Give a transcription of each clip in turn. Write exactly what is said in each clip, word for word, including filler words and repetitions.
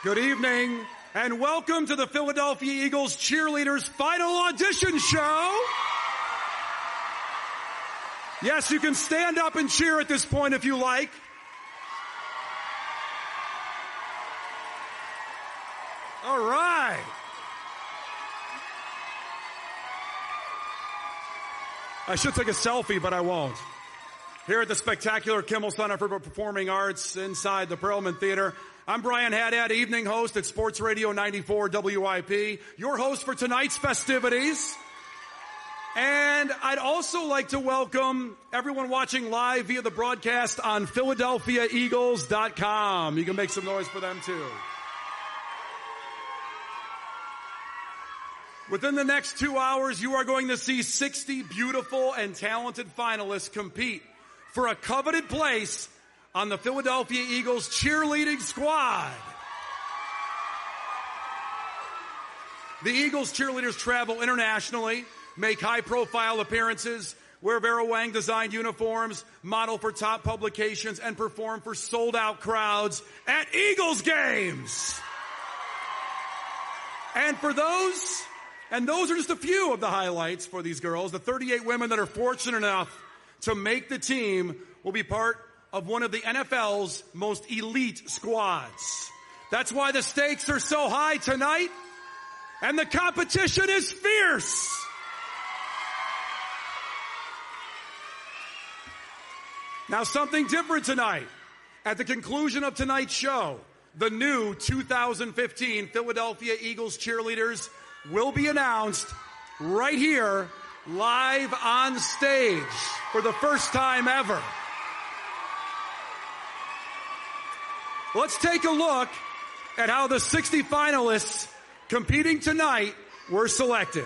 Good evening, and welcome to the Philadelphia Eagles Cheerleaders Final Audition Show. Yes, you can stand up and cheer at this point if you like. All right. I should take a selfie, but I won't. Here at the spectacular Kimmel Center for Performing Arts inside the Perelman Theater, I'm Brian Haddad, evening host at Sports Radio ninety-four W I P, your host for tonight's festivities. And I'd also like to welcome everyone watching live via the broadcast on Philadelphia Eagles dot com. You can make some noise for them too. Within the next two hours, you are going to see sixty beautiful and talented finalists compete for a coveted place on the Philadelphia Eagles cheerleading squad. The Eagles cheerleaders travel internationally, make high-profile appearances, wear Vera Wang-designed uniforms, model for top publications, and perform for sold-out crowds at Eagles games. And for those, and those are just a few of the highlights for these girls, the thirty-eight women that are fortunate enough to make the team will be part of one of the N F L's most elite squads. That's why the stakes are so high tonight, and the competition is fierce. Now, something different tonight. At the conclusion of tonight's show, the new two thousand fifteen Philadelphia Eagles cheerleaders will be announced right here, live on stage, for the first time ever. Let's take a look at how the sixty finalists competing tonight were selected.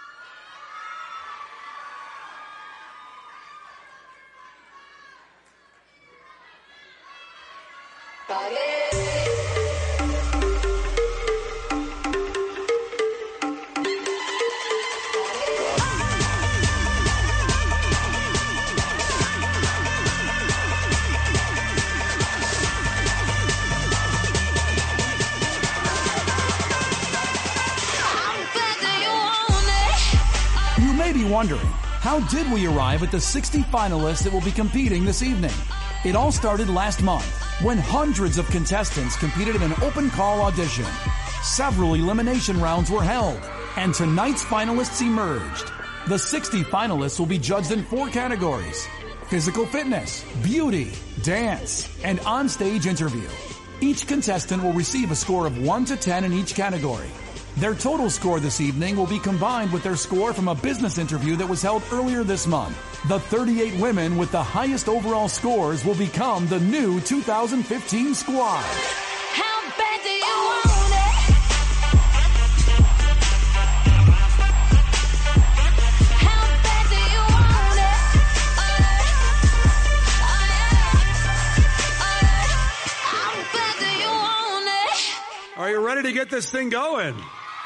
Wondering, how did we arrive at the sixty finalists that will be competing this evening? It all started last month when hundreds of contestants competed in an open call audition. Several elimination rounds were held, and tonight's finalists emerged. The sixty finalists will be judged in four categories: physical fitness, beauty, dance, and onstage interview. Each contestant will receive a score of one to ten in each category. Their total score this evening will be combined with their score from a business interview that was held earlier this month. The thirty-eight women with the highest overall scores will become the new two thousand fifteen squad. How bad do you want it? How bad do you want it? How bad do you want it? Are you ready to get this thing going?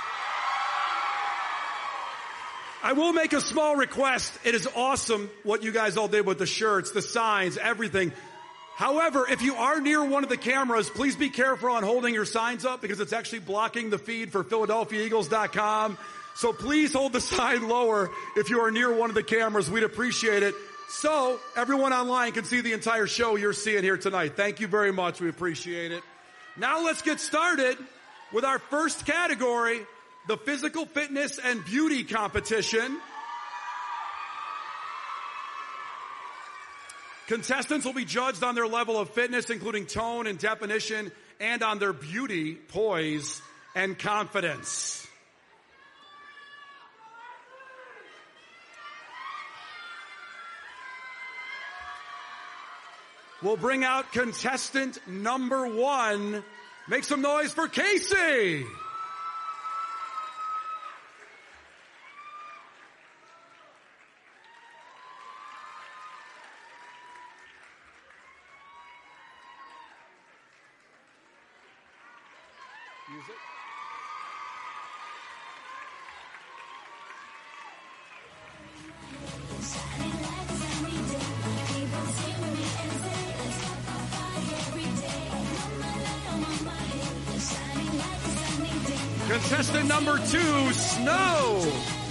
I will make a small request. It is awesome what you guys all did with the shirts, the signs, everything. However, if you are near one of the cameras, please be careful on holding your signs up because it's actually blocking the feed for Philadelphia Eagles dot com. So please hold the sign lower if you are near one of the cameras. We'd appreciate it. So everyone online can see the entire show you're seeing here tonight. Thank you very much. We appreciate it. Now let's get started with our first category, the physical fitness and beauty competition. Contestants will be judged on their level of fitness, including tone and definition, and on their beauty, poise, and confidence. We'll bring out contestant number one. Make some noise for Casey. Music. Shining Contestant number two, Snow.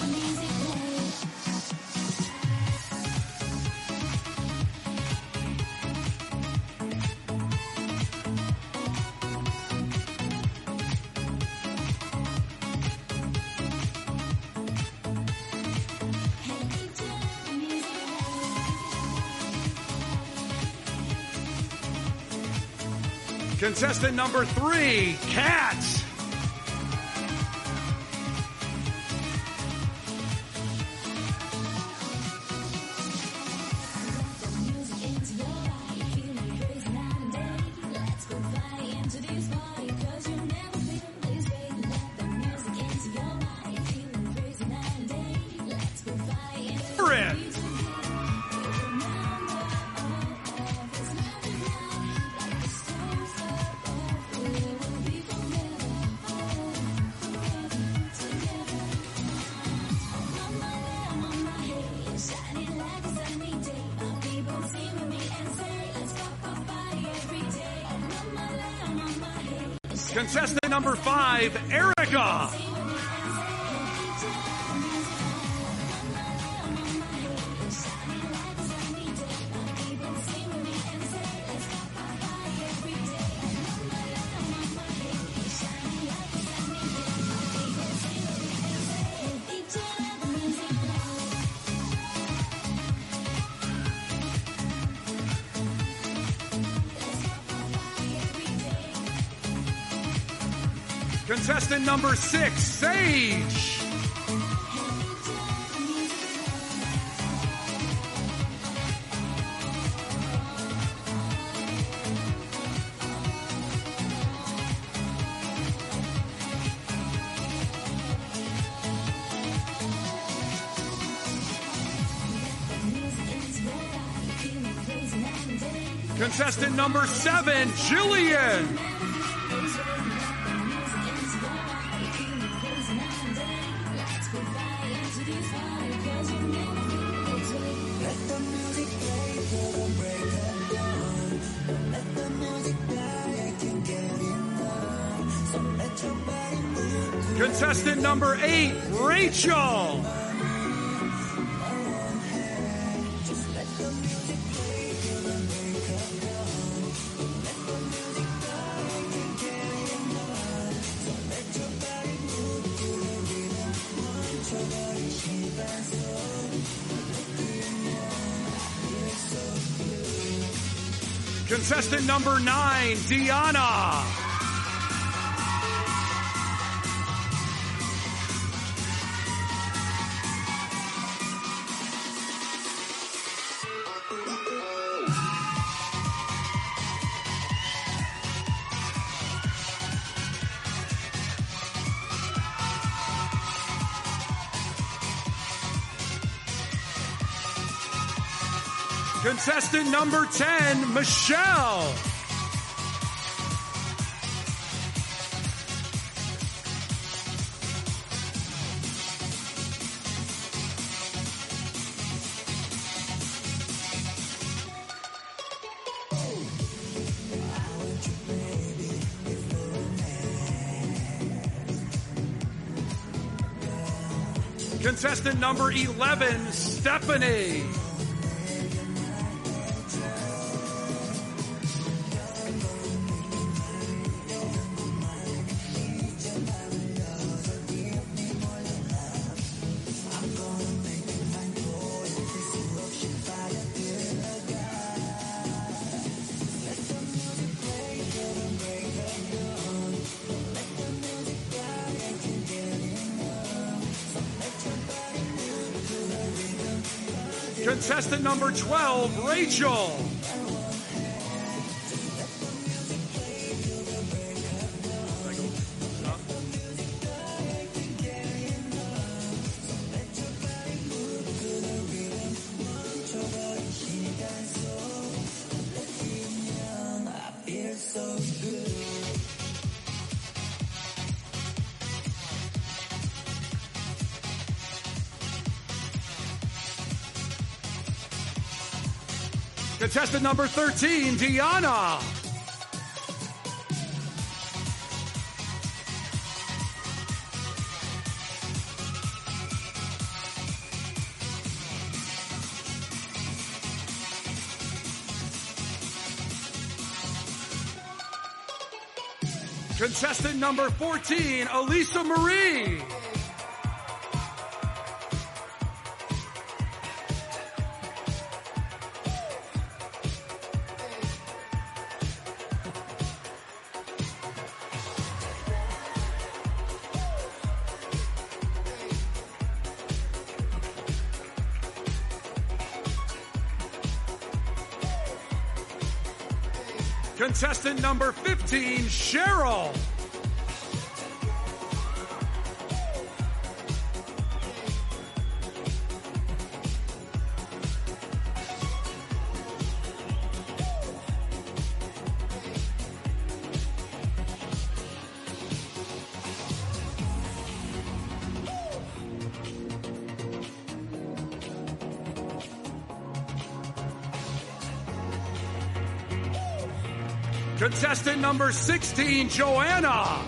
Contestant number three, Cat. Contestant number five, Erica. Contestant number six, Sage. Contestant number seven, Jillian. Contestant number eight, Rachel. Contestant number nine, Deanna. Contestant number ten, Michelle. Contestant number eleven, Stephanie. Contestant number twelve, Rachel. Contestant number thirteen, Deanna. Contestant number fourteen, Elisa Marie. Contestant number fifteen, Cheryl. Contestant number sixteen, Joanna.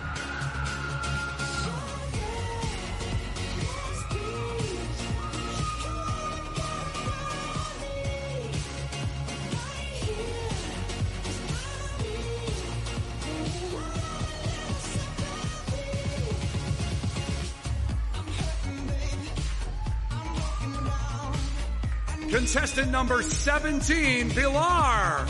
Contestant number seventeen, Pilar.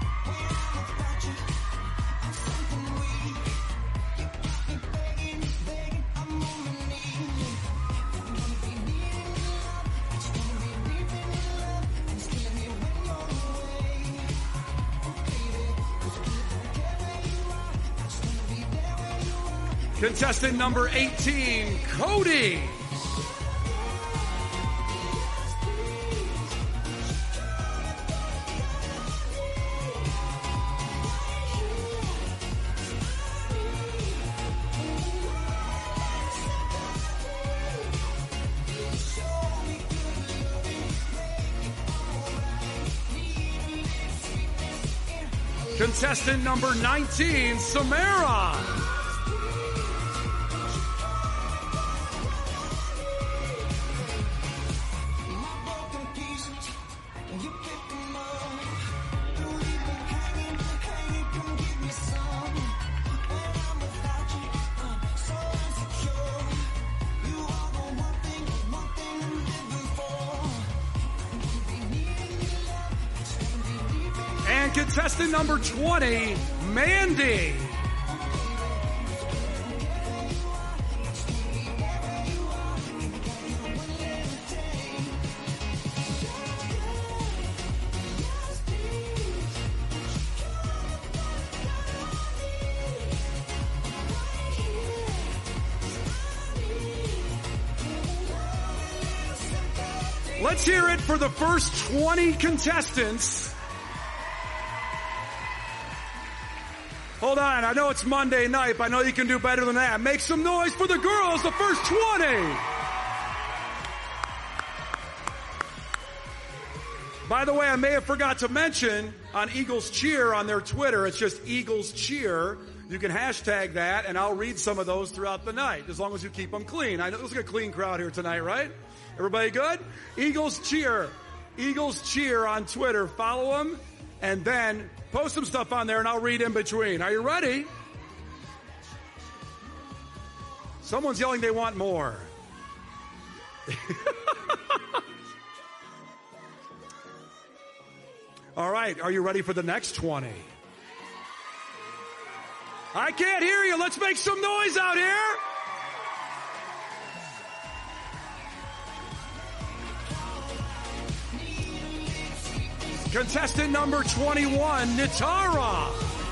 Contestant number eighteen, Cody. Contestant number nineteen, Samara. And contestant number twenty, Mandy. Let's hear it for the first twenty contestants. Hold on, I know it's Monday night, but I know you can do better than that. Make some noise for the girls, the first twenty. By the way, I may have forgot to mention on Eagles Cheer on their Twitter, it's just Eagles Cheer. You can hashtag that, and I'll read some of those throughout the night, as long as you keep them clean. I know there's a clean crowd here tonight, right? Everybody good? Eagles Cheer. Eagles Cheer on Twitter. Follow them, and then post some stuff on there, and I'll read in between. Are you ready? Someone's yelling they want more. All right, are you ready for the next twenty? I can't hear you. Let's make some noise out here. Contestant number twenty-one, Nitara.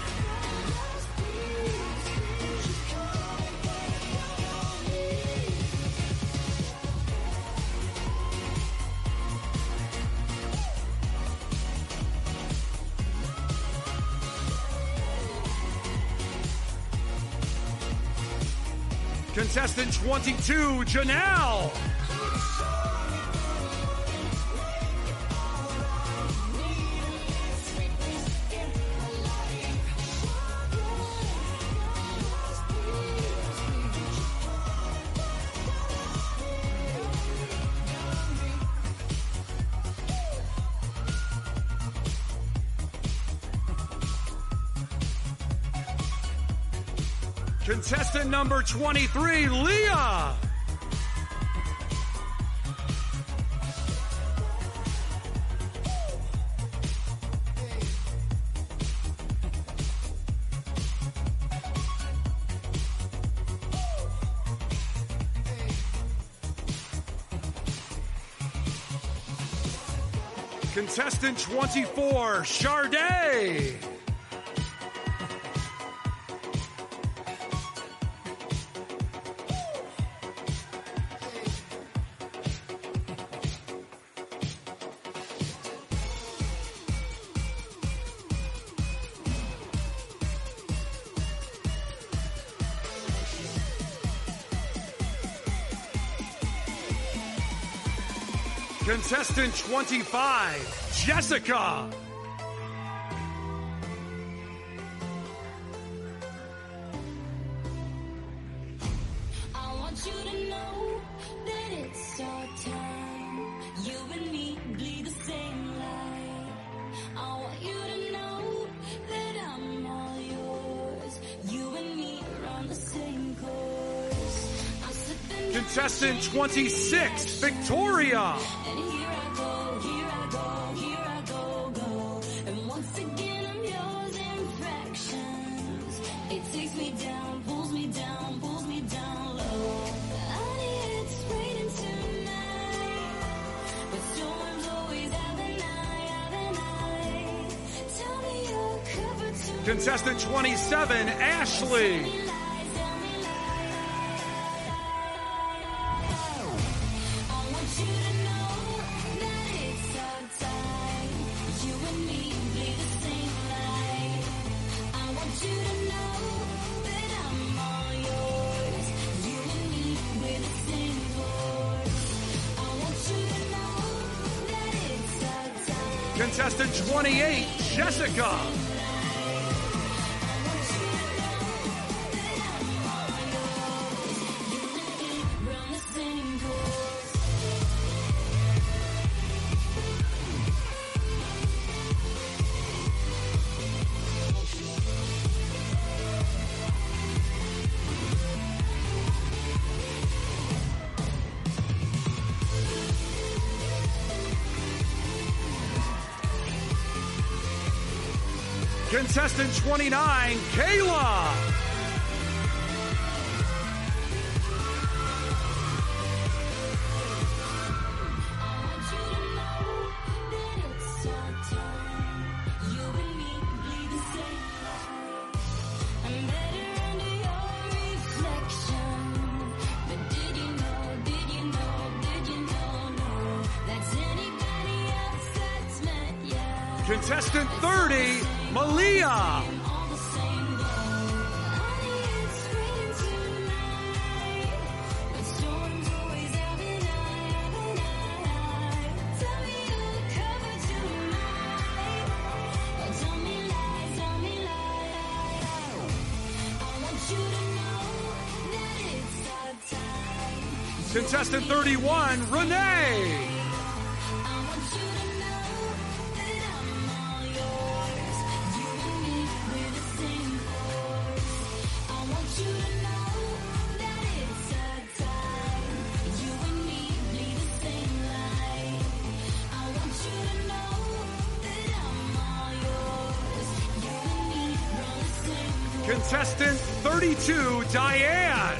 Contestant twenty-two, Janelle. Contestant number twenty-three, Leah. Contestant twenty-four, Sharday. Contestant twenty-five, Jessica. I want you to know that it's our time. You and me bleed the same light. I want you to know that I'm all yours. You and me are on the same course. I'm slipping. Contestant twenty-six, Victoria. And here I go, here I go, here I go, go. And once again I'm yours in fractions. It takes me down, pulls me down, pulls me down low. Honey, it's raining tonight, but storms always have an eye, have an eye. Tell me you're covered tonight. Contestant twenty-seven, Ashley. Contestant twenty-eight, Jessica. Contestant twenty-nine, Kayla. Contestant thirty, Malia. Contestant thirty-one, Renee. Contestant thirty-two, Diane.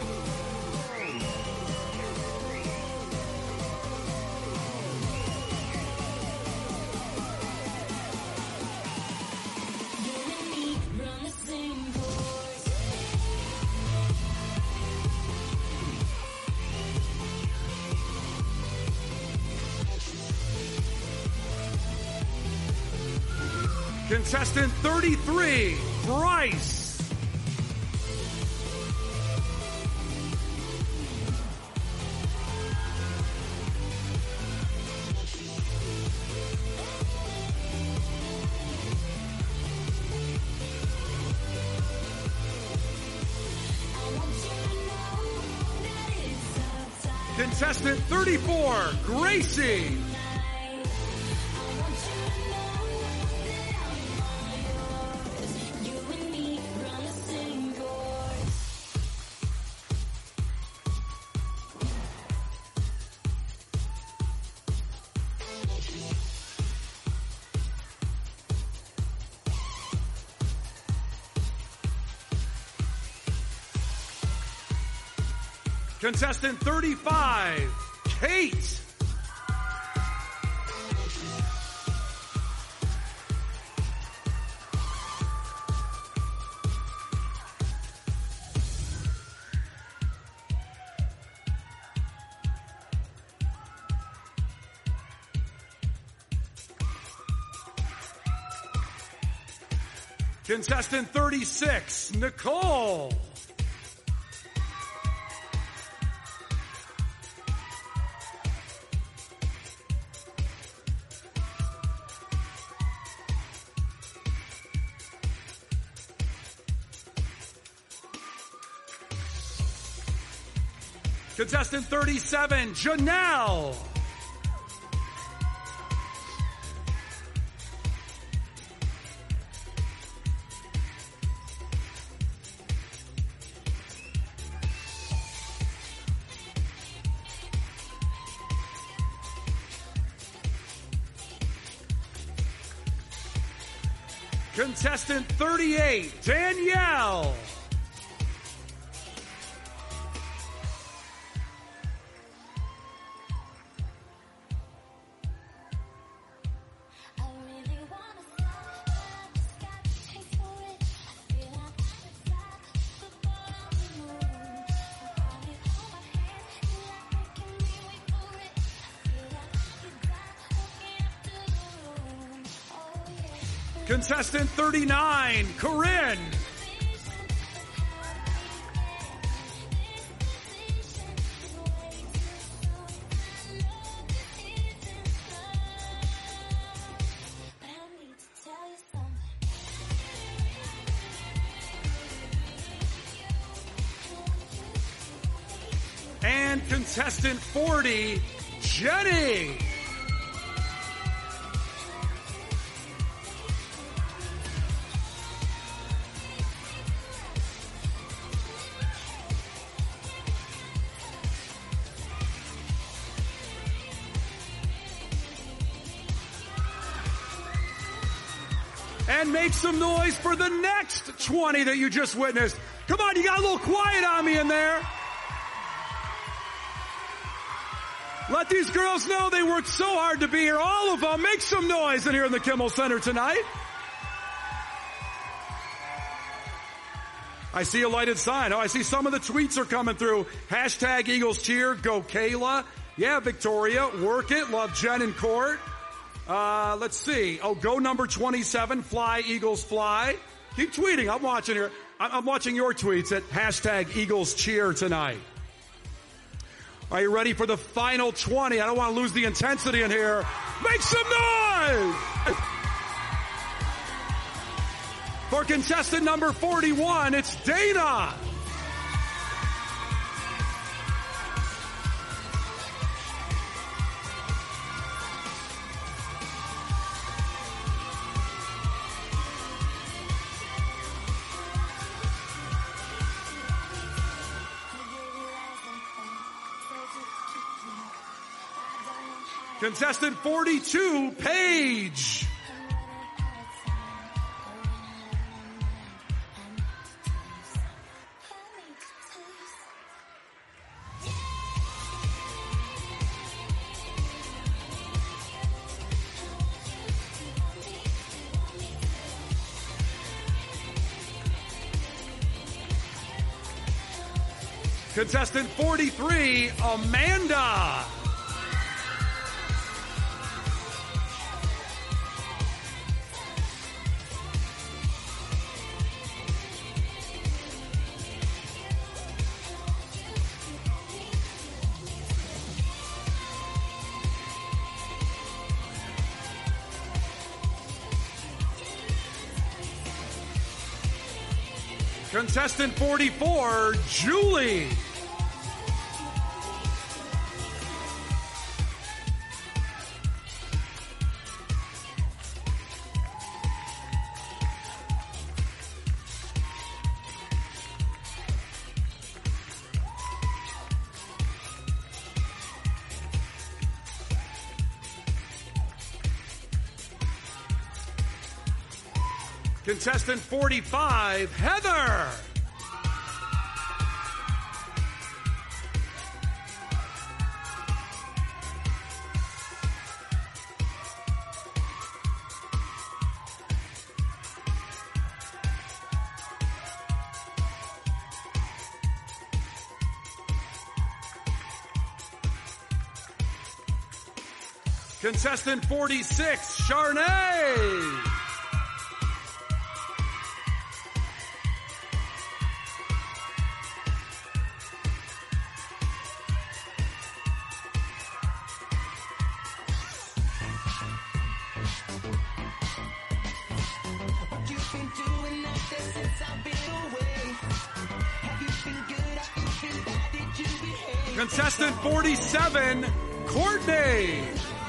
Contestant thirty-three, Bryce. Contestant thirty-four, Gracie. Contestant thirty-five, Kate. Contestant thirty-six, Nicole. Contestant thirty-seven, Janelle. Contestant thirty-eight, Danielle. Contestant thirty-nine, Corinne. And contestant forty, Jenny. And make some noise for the next twenty that you just witnessed. Come on, you got a little quiet on me in there. Let these girls know they worked so hard to be here. All of them. Make some noise in here in the Kimmel Center tonight. I see a lighted sign. Oh, I see some of the tweets are coming through. Hashtag Eagles cheer. Go Kayla. Yeah, Victoria. Work it. Love Jen and Court. Uh, let's see. Oh, go number twenty-seven. Fly, Eagles, fly. Keep tweeting. I'm watching here. I'm watching your tweets at hashtag Eagles cheer tonight. Are you ready for the final twenty? I don't want to lose the intensity in here. Make some noise! For contestant number forty-one, it's Dana. Contestant forty-two, Paige. Contestant forty-three, Amanda. Contestant forty-four, Julie. Contestant forty-five, Heather. Contestant forty-six, Sharnay. Contestant forty-seven, Courtney.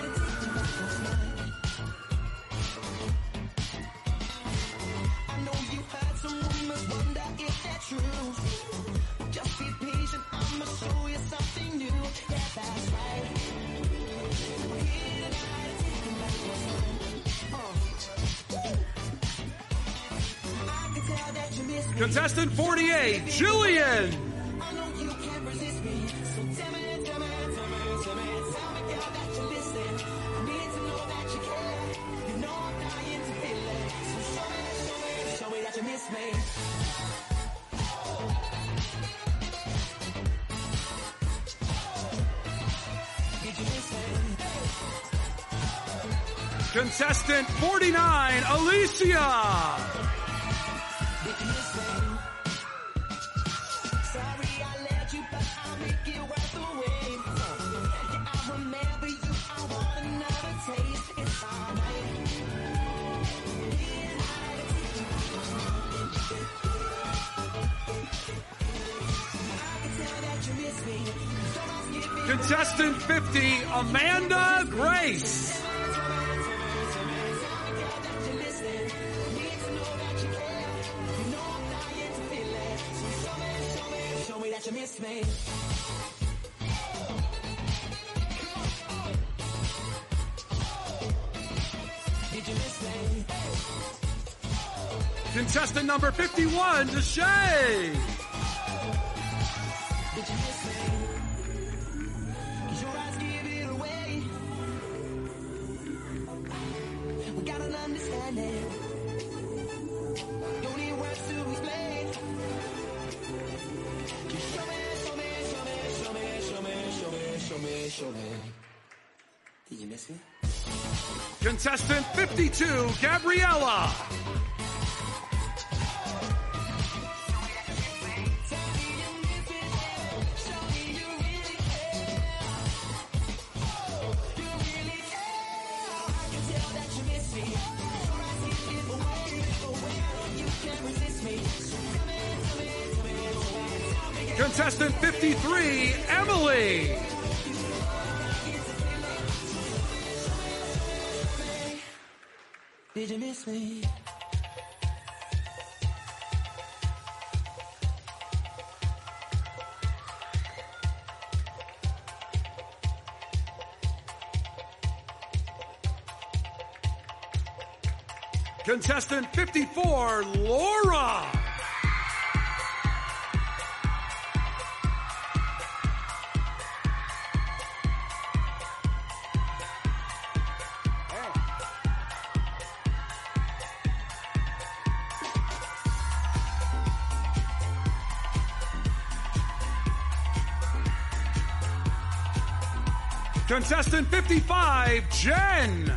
Contestant forty-eight, Jillian. Contestant forty-nine, Alicia. Contestant fifty, Amanda Grace. Contestant number fifty-one, Deshay. Did you miss me? Contestant fifty-two, Gabriella. Contestant fifty-three, Emily. Did you miss me? Contestant fifty-four, Laura. Contestant fifty-five, Jen.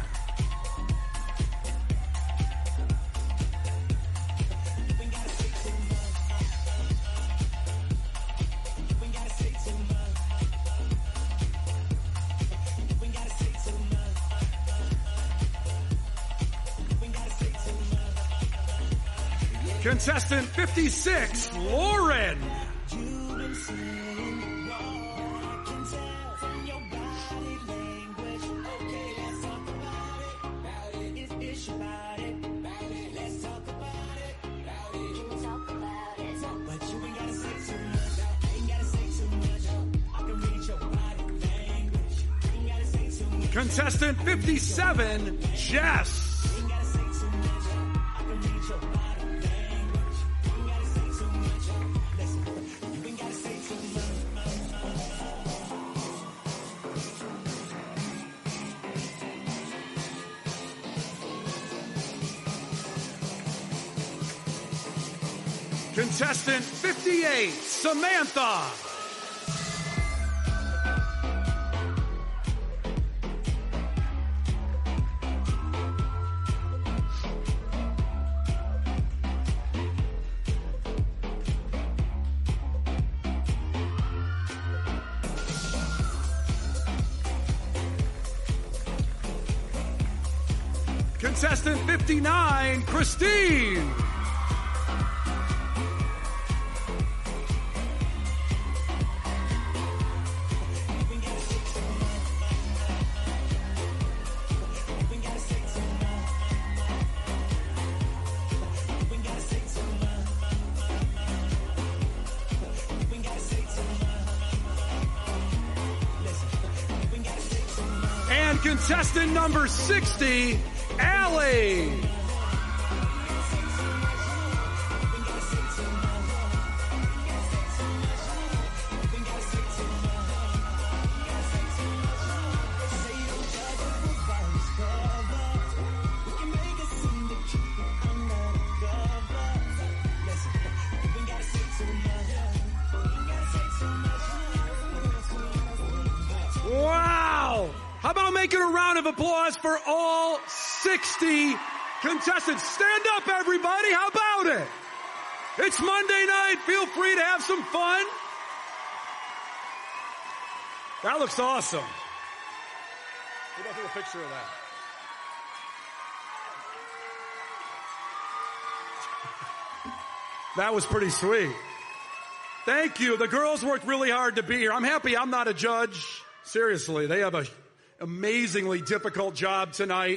Contestant fifty-six, Lauren. Contestant fifty-seven, Jess. Contestant fifty-eight, Samantha. contestant fifty-nine, Christine. And contestant number sixty, Allie. Wow! How about making a round of applause for all sixty contestants? Stand up, everybody. How about it? It's Monday night. Feel free to have some fun. That looks awesome. What about a picture of that? That was pretty sweet. Thank you. The girls worked really hard to be here. I'm happy I'm not a judge. Seriously, they have a amazingly difficult job tonight.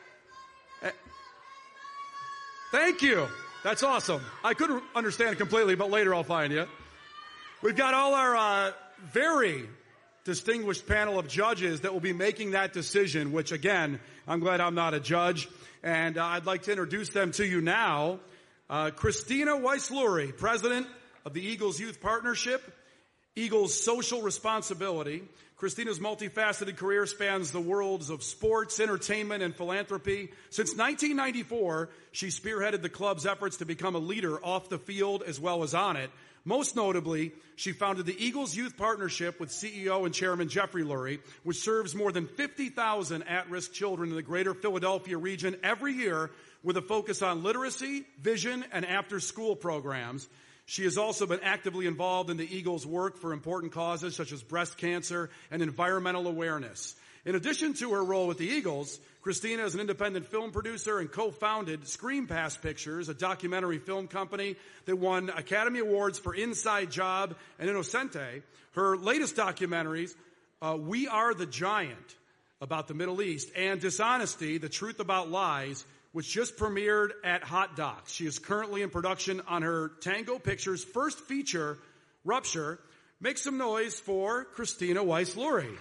Thank you. That's awesome. I couldn't understand it completely, but later I'll find you. We've got all our uh, very distinguished panel of judges that will be making that decision, which again, I'm glad I'm not a judge. And uh, I'd like to introduce them to you now. Uh, Christina Weiss-Lurie, president of the Eagles Youth Partnership, Eagles Social Responsibility. Christina's multifaceted career spans the worlds of sports, entertainment, and philanthropy. Since nineteen ninety-four, she spearheaded the club's efforts to become a leader off the field as well as on it. Most notably, she founded the Eagles Youth Partnership with C E O and Chairman Jeffrey Lurie, which serves more than fifty thousand at-risk children in the greater Philadelphia region every year with a focus on literacy, vision, and after-school programs. She has also been actively involved in the Eagles' work for important causes such as breast cancer and environmental awareness. In addition to her role with the Eagles, Christina is an independent film producer and co-founded Screen Pass Pictures, a documentary film company that won Academy Awards for Inside Job and Innocente. Her latest documentaries, uh, We Are the Giant, about the Middle East, and Dishonesty, The Truth About Lies, which just premiered at Hot Docs. She is currently in production on her Tango Pictures' first feature, Rupture. Make some noise for Christina Weiss-Lurie.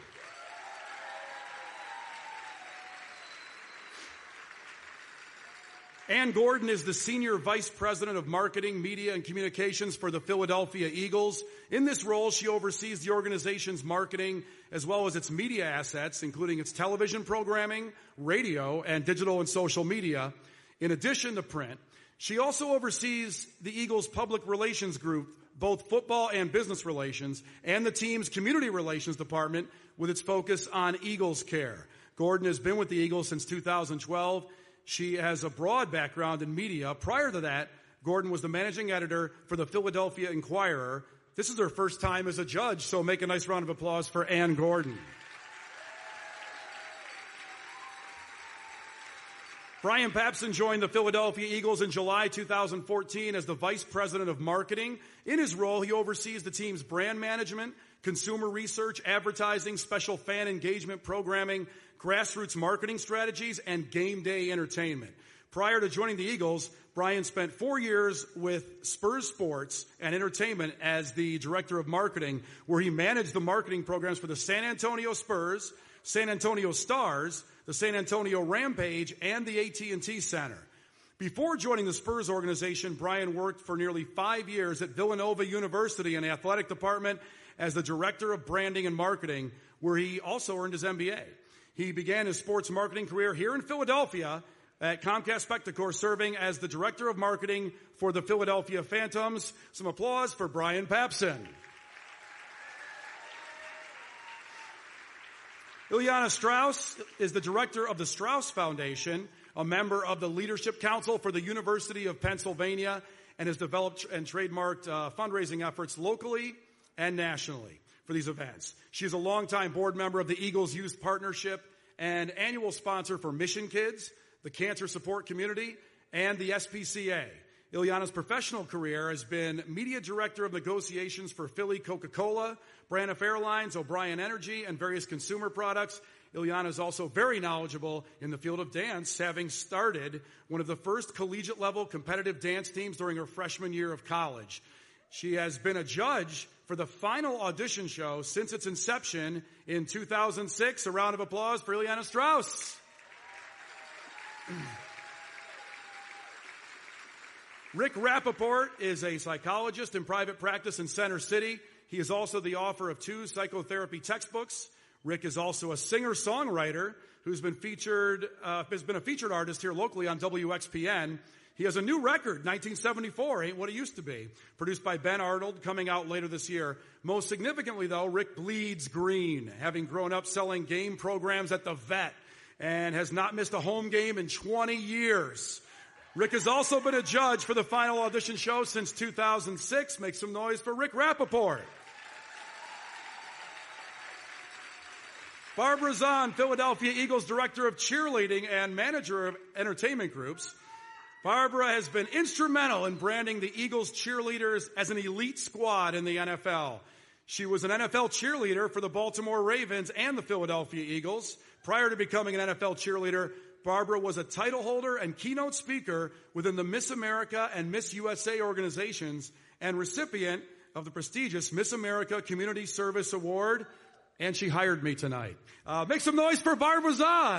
Ann Gordon is the Senior Vice President of Marketing, Media, and Communications for the Philadelphia Eagles. In this role, she oversees the organization's marketing as well as its media assets, including its television programming, radio, and digital and social media. In addition to print, she also oversees the Eagles' public relations group, both football and business relations, and the team's community relations department with its focus on Eagles care. Gordon has been with the Eagles since two thousand twelve. She has a broad background in media. Prior to that, Gordon was the managing editor for the Philadelphia Inquirer. This is her first time as a judge, so make a nice round of applause for Ann Gordon. Brian Papson joined the Philadelphia Eagles in July two thousand fourteen as the Vice President of Marketing. In his role, he oversees the team's brand management, consumer research, advertising, special fan engagement programming, grassroots marketing strategies, and game day entertainment. Prior to joining the Eagles, Brian spent four years with Spurs Sports and Entertainment as the Director of Marketing, where he managed the marketing programs for the San Antonio Spurs, San Antonio Stars, the San Antonio Rampage, and the A T and T Center. Before joining the Spurs organization, Brian worked for nearly five years at Villanova University in the athletic department as the Director of Branding and Marketing, where he also earned his M B A. He began his sports marketing career here in Philadelphia at Comcast Spectacor, serving as the Director of Marketing for the Philadelphia Phantoms. Some applause for Brian Papson. Ileana Strauss is the Director of the Strauss Foundation, a member of the Leadership Council for the University of Pennsylvania, and has developed and trademarked uh, fundraising efforts locally and nationally for these events. She is a longtime board member of the Eagles Youth Partnership and annual sponsor for Mission Kids, the cancer support community, and the S P C A. Ileana's professional career has been media director of negotiations for Philly Coca-Cola, Braniff Airlines, O'Brien Energy, and various consumer products. Ileana is also very knowledgeable in the field of dance, having started one of the first collegiate-level competitive dance teams during her freshman year of college. She has been a judge for the final audition show since its inception in two thousand six. A round of applause for Ileana Strauss. Rick Rappaport is a psychologist in private practice in Center City. He is also the author of two psychotherapy textbooks. Rick is also a singer-songwriter who's been featured, uh, has been a featured artist here locally on W X P N. He has a new record, nineteen seventy-four, Ain't What It Used to Be, produced by Ben Arnold, coming out later this year. Most significantly, though, Rick bleeds green, having grown up selling game programs at the Vet and has not missed a home game in twenty years. Rick has also been a judge for the final audition show since two thousand six. Make some noise for Rick Rappaport. Barbara Zahn, Philadelphia Eagles Director of Cheerleading and Manager of Entertainment Groups. Barbara has been instrumental in branding the Eagles cheerleaders as an elite squad in the N F L. She was an N F L cheerleader for the Baltimore Ravens and the Philadelphia Eagles. Prior to becoming an N F L cheerleader, Barbara was a title holder and keynote speaker within the Miss America and Miss U S A organizations and recipient of the prestigious Miss America Community Service Award. And she hired me tonight. Uh, make some noise for Barbara Zahn.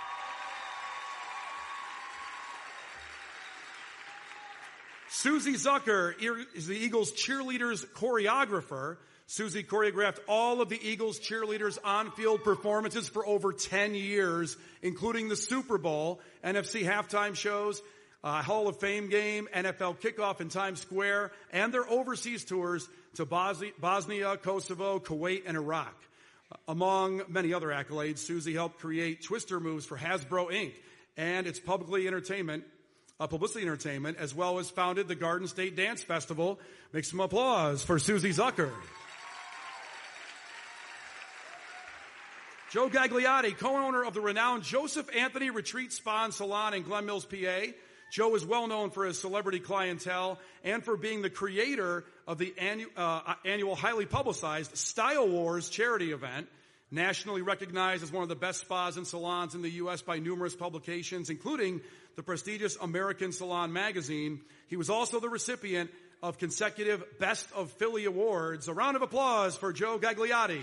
Susie Zucker is the Eagles cheerleaders choreographer. Susie choreographed all of the Eagles cheerleaders' on-field performances for over ten years, including the Super Bowl, N F C halftime shows, uh, Hall of Fame game, N F L kickoff in Times Square, and their overseas tours to Bosnia, Bosnia, Kosovo, Kuwait, and Iraq. Among many other accolades, Susie helped create Twister moves for Hasbro Incorporated and its publicly entertainment, uh, publicity entertainment, as well as founded the Garden State Dance Festival. Make some applause for Susie Zucker. Joe Gagliotti, co-owner of the renowned Joseph Anthony Retreat Spa and Salon in Glen Mills, P A. Joe is well known for his celebrity clientele and for being the creator of the annu- uh, annual highly publicized Style Wars charity event, nationally recognized as one of the best spas and salons in the U S by numerous publications, including the prestigious American Salon magazine. He was also the recipient of consecutive Best of Philly awards. A round of applause for Joe Gagliotti.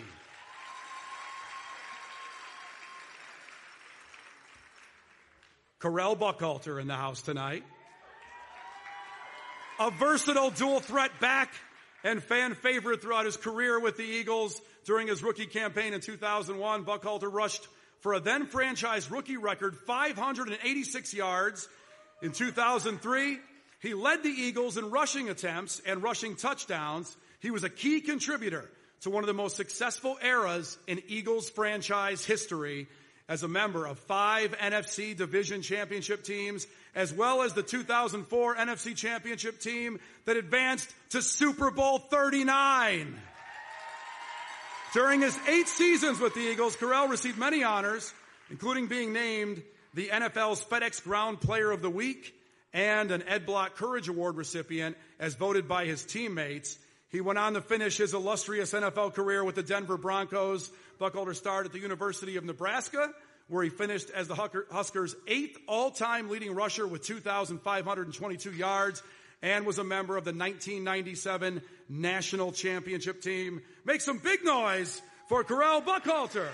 Correll Buckhalter in the house tonight. A versatile dual threat back and fan favorite throughout his career with the Eagles. During his rookie campaign in two thousand one, Buckhalter rushed for a then franchise rookie record five hundred eighty-six yards. In two thousand three, he led the Eagles in rushing attempts and rushing touchdowns. He was a key contributor to one of the most successful eras in Eagles franchise history, as a member of five N F C division championship teams, as well as the two thousand four N F C championship team that advanced to Super Bowl thirty-nine. During his eight seasons with the Eagles, Correll received many honors, including being named the N F L's FedEx Ground Player of the Week and an Ed Block Courage Award recipient as voted by his teammates. He went on to finish his illustrious N F L career with the Denver Broncos. Buckhalter started at the University of Nebraska, where he finished as the Huskers' eighth all-time leading rusher with two thousand five hundred twenty-two yards, and was a member of the nineteen ninety-seven National Championship team. Make some big noise for Correll Buckhalter.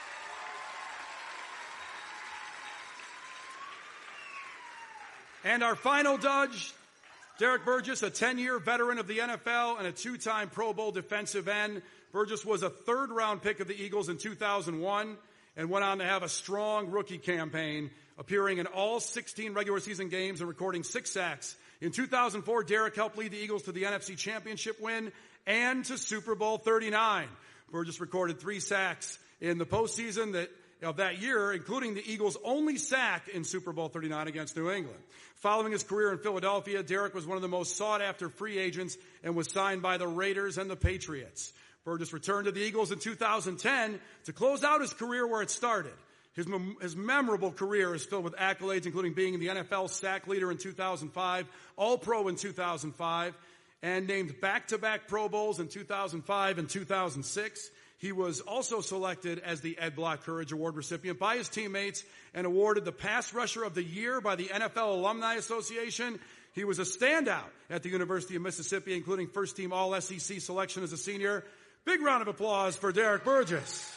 And our final judge, Derek Burgess, a ten-year veteran of the N F L and a two-time Pro Bowl defensive end. Burgess was a third-round pick of the Eagles in two thousand one and went on to have a strong rookie campaign, appearing in all sixteen regular season games and recording six sacks. In two thousand four, Derek helped lead the Eagles to the N F C Championship win and to Super Bowl thirty-nine. Burgess recorded three sacks in the postseason that of that year, including the Eagles' only sack in Super Bowl thirty-nine against New England. Following his career in Philadelphia, Derek was one of the most sought-after free agents and was signed by the Raiders and the Patriots. Burgess returned to the Eagles in two thousand ten to close out his career where it started. His, mem- his memorable career is filled with accolades, including being the N F L sack leader in two thousand five, All-Pro in two thousand five, and named back-to-back Pro Bowls in two thousand five and two thousand six. He was also selected as the Ed Block Courage Award recipient by his teammates and awarded the Pass Rusher of the Year by the N F L Alumni Association. He was a standout at the University of Mississippi, including first-team All-S E C selection as a senior. Big round of applause for Derek Burgess.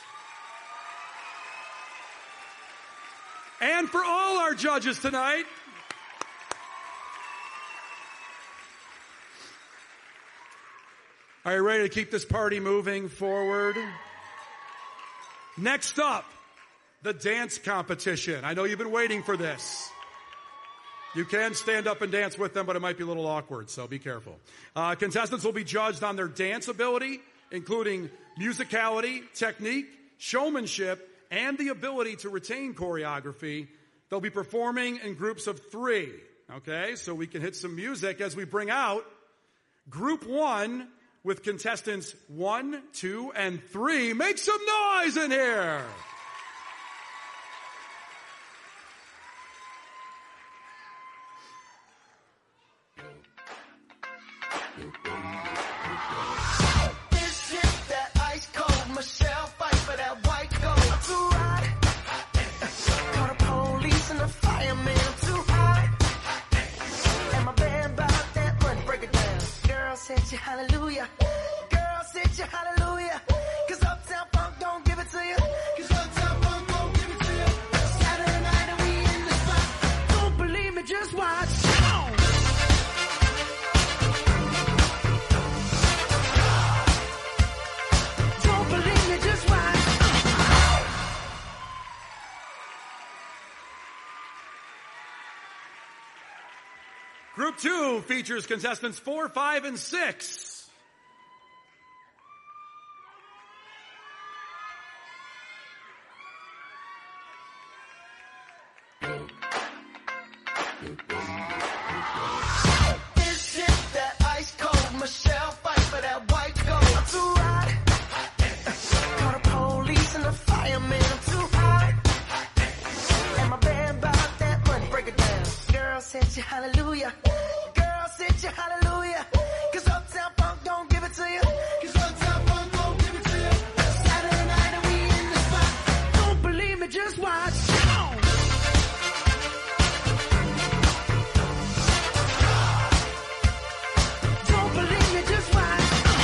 And for all our judges tonight. Are you ready to keep this party moving forward? Next up, the dance competition. I know you've been waiting for this. You can stand up and dance with them, but it might be a little awkward, so be careful. Uh, contestants will be judged on their dance ability, including musicality, technique, showmanship, and the ability to retain choreography. They'll be performing in groups of three. Okay, so we can hit some music as we bring out Group One with contestants one, two, and three. Make some noise in here! This hit that ice cold Michelle fight for that white gold. I'm too hot. Call the police and the fireman. I'm too hot. And my band bought that money. Break it down. Girl said you hallelujah. Girl said you hallelujah. Cause Uptown Funk don't give it to you. Cause Uptown Funk don't give it to you. Saturday night and we in the spot. Don't believe me, just watch. Group two features contestants four, five, and six. This hit that ice cold Michelle fight for that white gold. I'm too hot. Call the police and the fireman. I'm too hot. And my band bought that money. Break it down. Girl said you hallelujah. Girl said you hallelujah. Cause Uptown Funk don't give it to you. Cause Uptown Funk don't give it to you. Saturday night and we in the spot. Don't believe me, just watch. Don't believe me, just watch.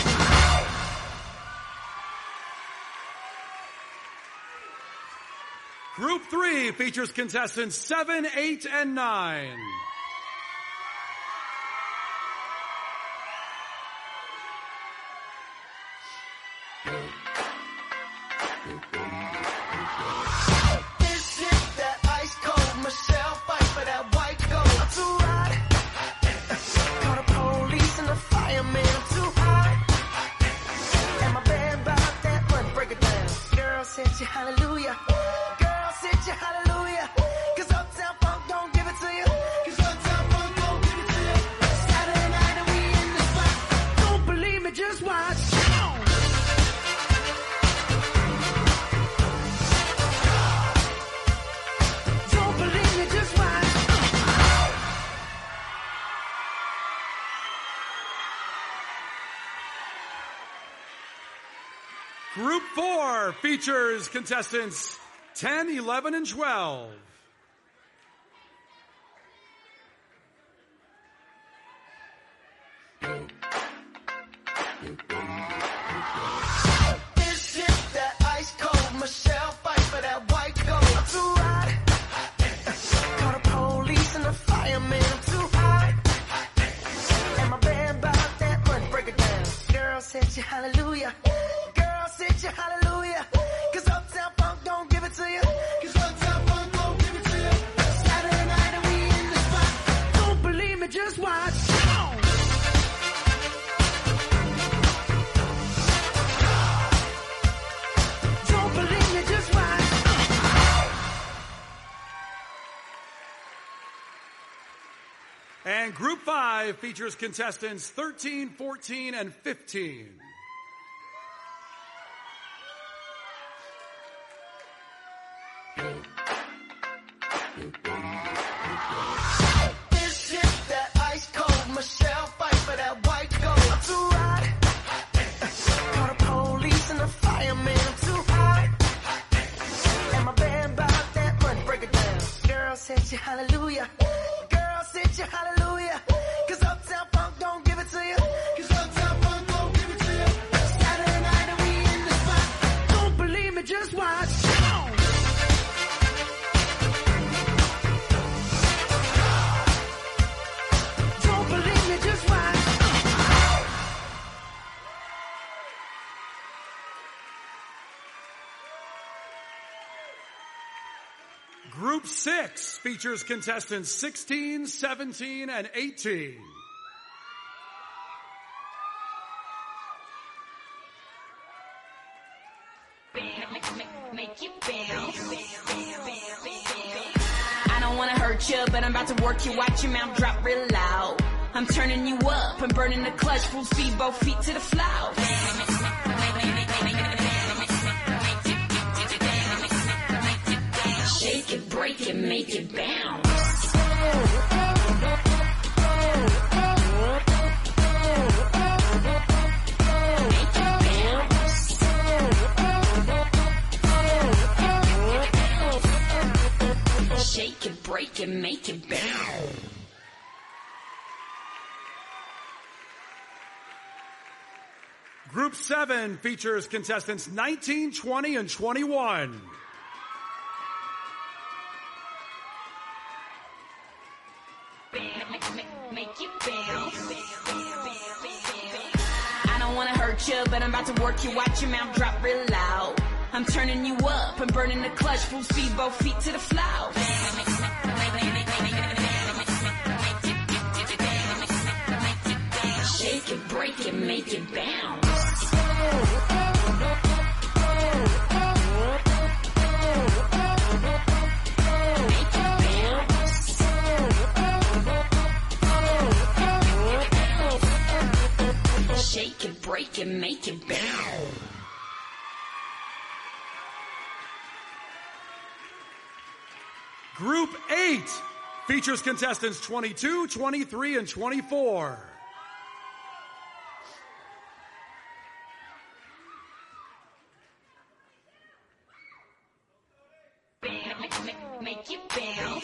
Group three features contestants seven, eight, and nine. This hit that ice cold Michelle fight for that white gold. I'm too hot. Call the police and the fireman. I'm too hot. And my band bought that money. Break it down. Girl said you hallelujah. Girl said you hallelujah. Cause Uptown Funk don't give it to you. Cause Uptown Funk don't give it to you. Saturday night and we in the spot. Don't believe me, just watch. Don't believe me, just watch. Group four features contestants ten, eleven, and twelve. This hit that ice cold Michelle fight for that white gold. I'm too hot. Call the police and the fireman. I'm too hot. And my band bought that money. Break it down. Girl said you hallelujah. Girl said you hallelujah. Cause Uptown Funk don't give it to you. Cause Uptown Funk don't give it to you. Saturday night and we in the spot. Don't believe me, just watch. Don't believe me, just watch. And Group five features contestants thirteen, fourteen, and fifteen. Thank you. Group six features contestants sixteen, seventeen, and eighteen. Make you bounce. I don't wanna hurt you, but I'm about to work you. Watch your mouth drop real loud. I'm turning you up and burning the clutch. Full speed, both feet to the floor. Shake it, break it, make it bounce. Shake it, break it, make it bounce. Group seven features contestants nineteen, twenty, and twenty-one. Make you bounce. I don't wanna hurt you, but I'm about to work you. Watch your mouth drop real loud. I'm turning you up and burning the clutch. Full speed, both feet to the floor. Shake it, break it, make it bounce. Make it bounce. Shake it, break it, make it bounce. Group eight features contestants twenty-two, twenty-three, and twenty-four. Make you bounce.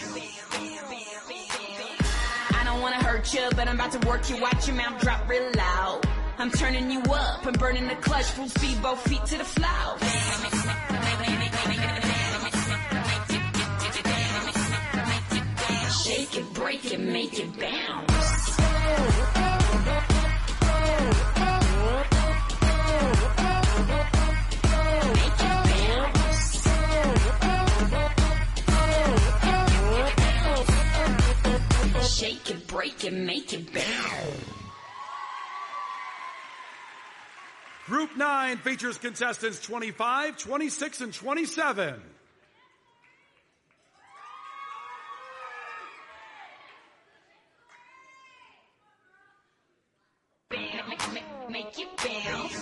I don't wanna hurt you, but I'm about to work you. Watch your mouth drop real loud. I'm turning you up and burning the clutch. Full speed, both feet to the floor. Shake it, break it, make it bounce. Make it bounce. Shake it, break it, make it bounce. Group nine features contestants twenty-five, twenty-six, and twenty-seven. Make you bounce.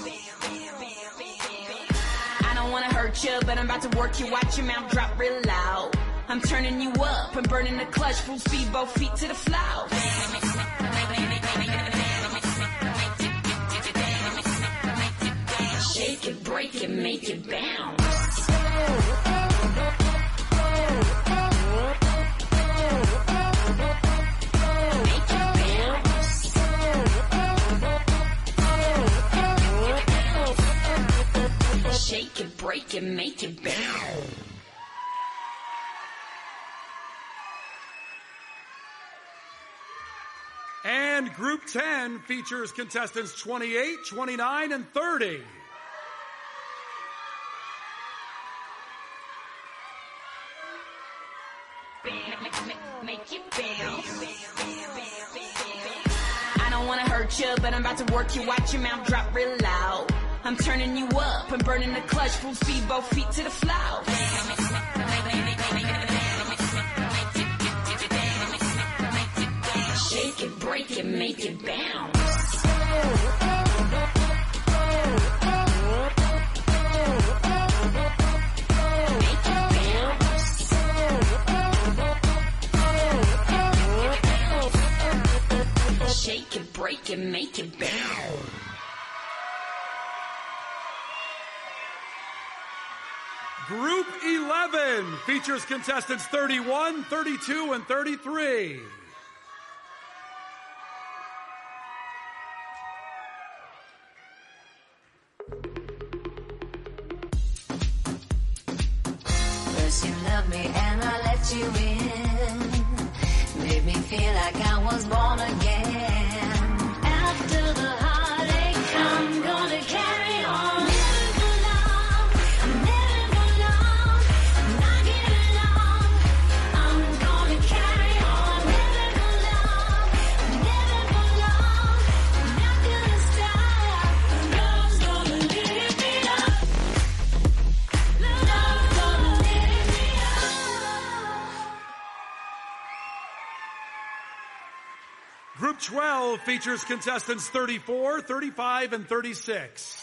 I don't wanna hurt you, but I'm about to work you. Watch your mouth drop real loud. I'm turning you up and burning the clutch. Full speed, both feet to the floor. Shake it, break it, make it bounce. Shake it, break it, make it bounce. And Group ten features contestants twenty-eight, twenty-nine, and thirty. Make you bounce. I don't wanna hurt you, but I'm about to work you. Watch your mouth drop real loud. I'm turning you up and burning the clutch. Full speed, both feet to the floor. Shake it, break it, make it bounce. Make it bounce. Shake it, break it, make it bounce. Group eleven features contestants thirty-one, thirty-two, and thirty-three. First you loved me and I let you in. Made me feel like I was born again. After the heartache, I'm gonna carry on. Living for love, I'm living for love. I'm not giving up. twelve features contestants thirty-four, thirty-five, and thirty-six.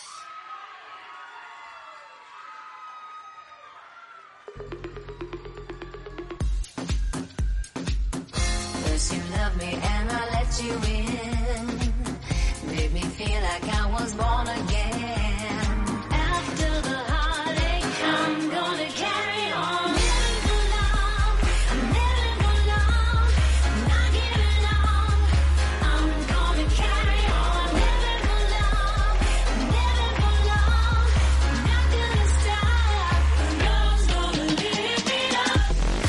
First you loved me and I let you in. Made me feel like I was born again. After the heartache, I'm gonna carry on. Living for love, I'm living for love. Not giving up, I'm gonna carry on. Living for love, living for love. Not gonna stop. Love's gonna lift me up.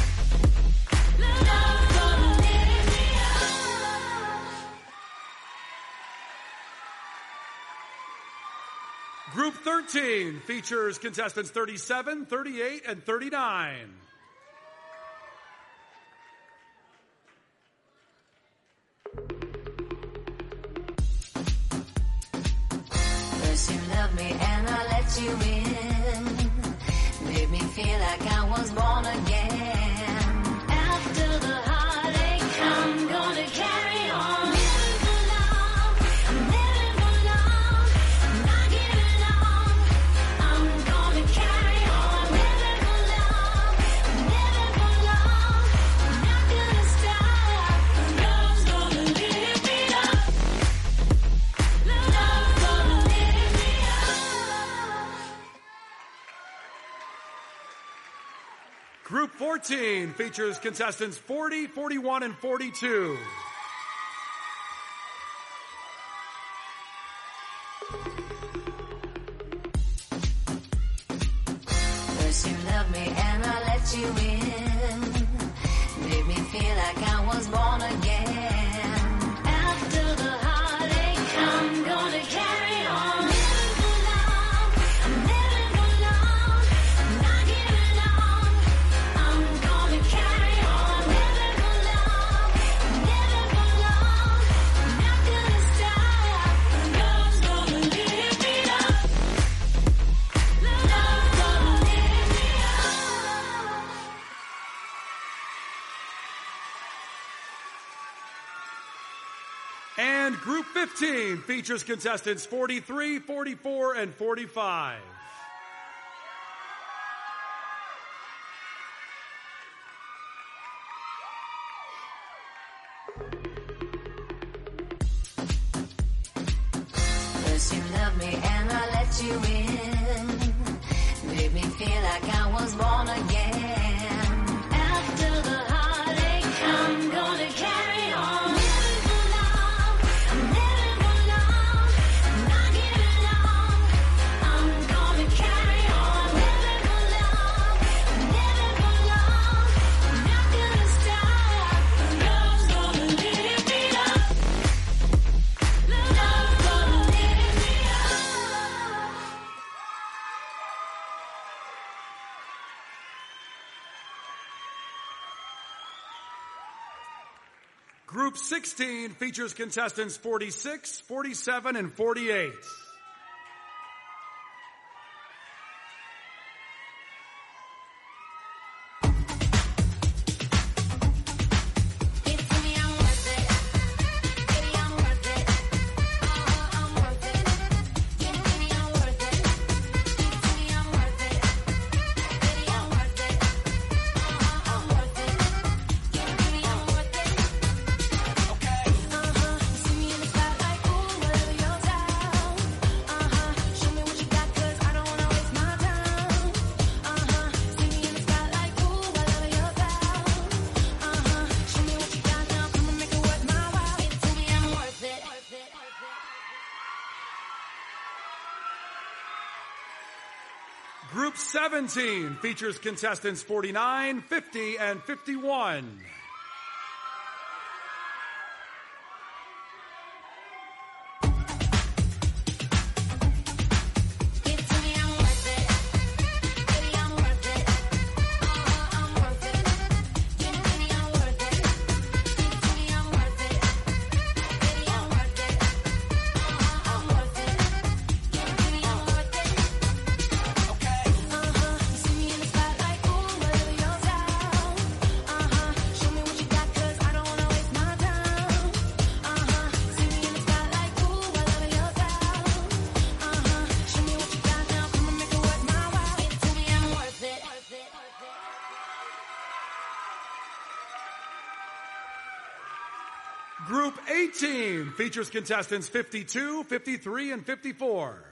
Love's gonna lift me up. Group thirteen features contestants thirty-seven, thirty-eight, and thirty-nine. First you loved me and I let you in. Made me feel like I was born again. After the heartache, I'm gonna carry on. Living for love, I'm living for love. Not giving up, I'm gonna carry on. Living for love, living for love. Not gonna stop. Love's gonna lift me up. Love's gonna lift me up. Group fourteen features contestants forty, forty-one, and forty-two. First you loved me and I let you in. Made me feel like I was born again. After the heartache, I'm gonna carry on. Living for love, I'm living for love. Not giving up, I'm gonna carry on. Living for love, living for love. Not gonna stop. Love's gonna lift me up. Love's gonna lift me up. And Group fifteen features contestants forty-three, forty-four, and forty-five. First you loved me and I let you in. Made me feel like I was born again. After the heartache, I'm gonna carry on. Living for love, I'm living for love. Not giving up, I'm gonna carry on. Living for love, living for love. Not gonna stop. Love's gonna lift me up. Love's gonna lift me up. Group sixteen features contestants forty-six, forty-seven, and forty-eight. It's me, I'm worth it. Baby, I'm worth it. Uh-huh, I'm worth it. It's me, I'm worth it. It's me, I'm worth it. Baby, I'm worth it. Uh-huh, I'm worth it. It's me, I'm worth it. Okay. Uh-huh. See me in the spotlight, ooh, whatever your style. Uh-huh. Show me what you got, 'cause I don't wanna waste my time. Uh-huh. See me in the spotlight, ooh, whatever your style. Uh-huh. Show me what you got now. Come on, make it worth my while. It's me, I'm worth it. Worth it. Worth it. Group seventeen features contestants forty-nine, fifty, and fifty-one. It's me, I'm worth it. Baby, I'm worth it. Uh-huh, I'm worth it. It's me, I'm worth it. It's me, I'm worth it. Baby, I'm worth it. Uh-huh, I'm worth it. It's me, I'm worth it. Okay. Uh-huh. See me in the spotlight, ooh, whatever your style. Uh-huh. Show me Group eighteen features contestants fifty-two, fifty-three, and fifty-four.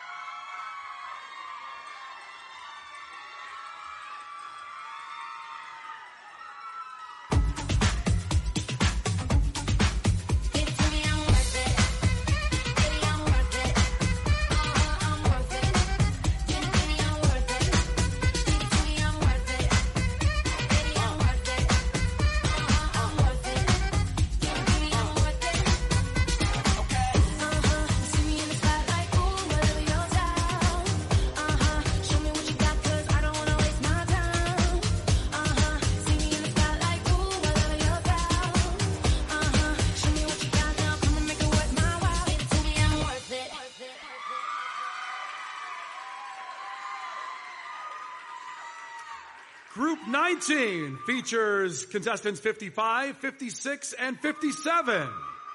Group nineteen features contestants fifty-five, fifty-six, and fifty-seven.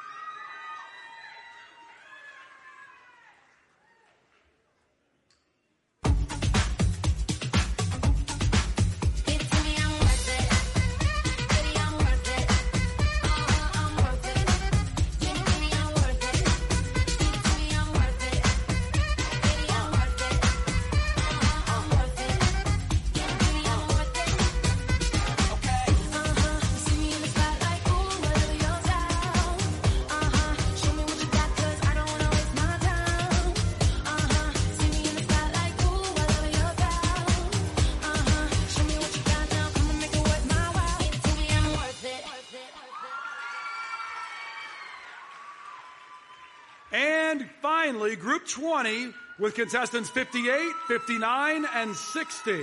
And finally, Group twenty with contestants fifty-eight, fifty-nine, and sixty.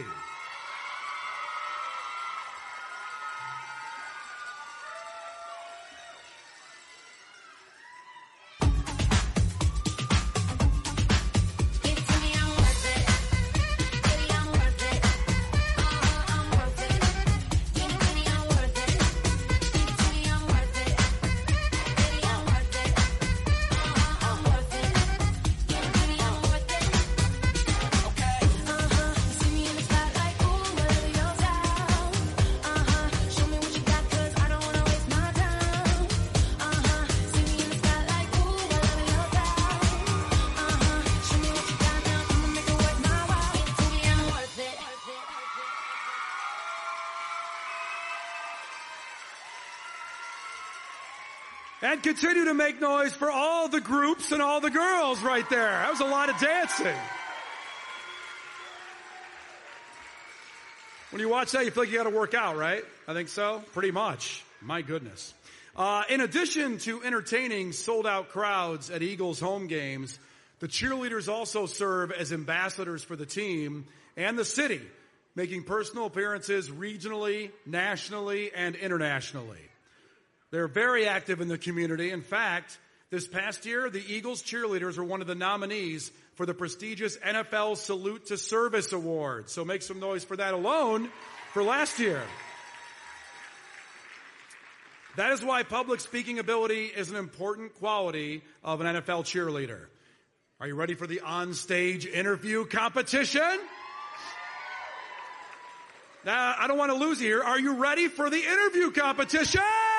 And continue to make noise for all the groups and all the girls right there. That was a lot of dancing. When you watch that, you feel like you got to work out, right? I think so. Pretty much. My goodness. Uh, in addition to entertaining sold-out crowds at Eagles home games, the cheerleaders also serve as ambassadors for the team and the city, making personal appearances regionally, nationally, and internationally. They're very active in the community. In fact, this past year, the Eagles cheerleaders were one of the nominees for the prestigious N F L Salute to Service Award. So make some noise for that alone for last year. That is why public speaking ability is an important quality of an N F L cheerleader. Are you ready for the on-stage interview competition? Now, I don't want to lose you here. Are you ready for the interview competition?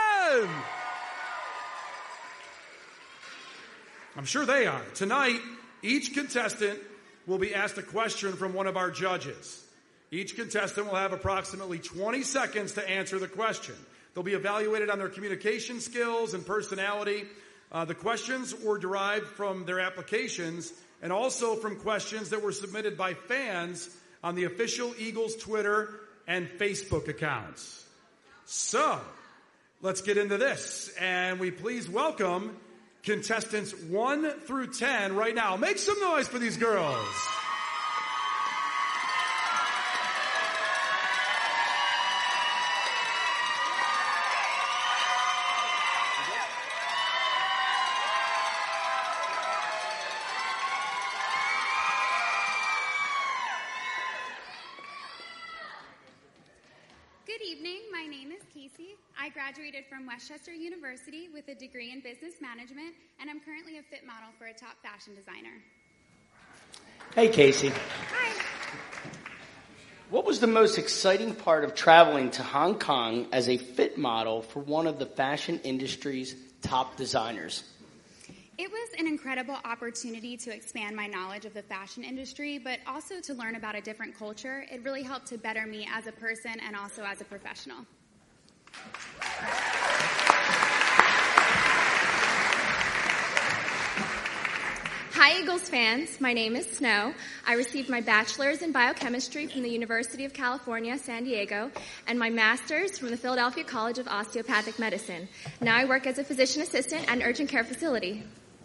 I'm sure they are. Tonight, each contestant will be asked a question from one of our judges. Each contestant will have approximately twenty seconds to answer the question. They'll be evaluated on their communication skills and personality. Uh, the questions were derived from their applications and also from questions that were submitted by fans on the official Eagles Twitter and Facebook accounts. So, let's get into this. And we please welcome contestants one through ten right now. Make some noise for these girls. Good evening. My name is Casey. I graduated from Westchester University with a degree in business management, and I'm currently a fit model for a top fashion designer. Hey, Casey. Hi. What was the most exciting part of traveling to Hong Kong as a fit model for one of the fashion industry's top designers? It was an incredible opportunity to expand my knowledge of the fashion industry, but also to learn about a different culture. It really helped to better me as a person and also as a professional. Hi, Eagles fans. My name is Snow. I received my bachelor's in biochemistry from the University of California, San Diego, and my master's from the Philadelphia College of Osteopathic Medicine. Now I work as a physician assistant at an urgent care facility.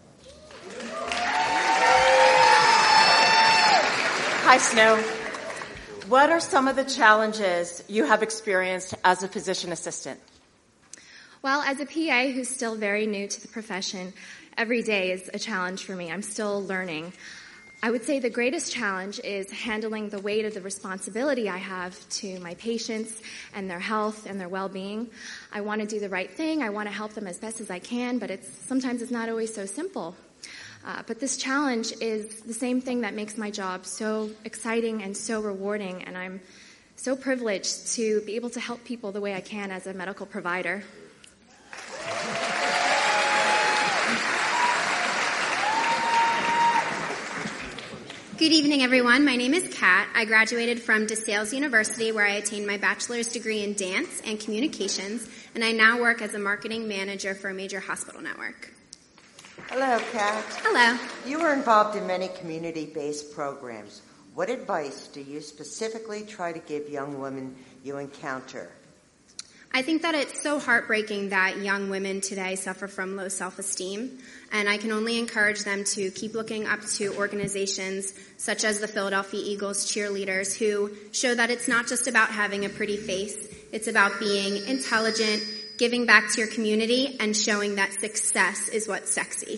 Hi, Snow. What are some of the challenges you have experienced as a physician assistant? Well, as a P A who's still very new to the profession, every day is a challenge for me. I'm still learning. I would say the greatest challenge is handling the weight of the responsibility I have to my patients and their health and their well-being. I want to do the right thing. I want to help them as best as I can, but it's sometimes it's not always so simple. Uh, but this challenge is the same thing that makes my job so exciting and so rewarding, and I'm so privileged to be able to help people the way I can as a medical provider. Good evening, everyone. My name is Kat. I graduated from DeSales University, where I attained my bachelor's degree in dance and communications, and I now work as a marketing manager for a major hospital network. Hello, Kat. Hello. You were involved in many community-based programs. What advice do you specifically try to give young women you encounter? I think that it's so heartbreaking that young women today suffer from low self-esteem, and I can only encourage them to keep looking up to organizations such as the Philadelphia Eagles cheerleaders, who show that it's not just about having a pretty face, it's about being intelligent, giving back to your community, and showing that success is what's sexy.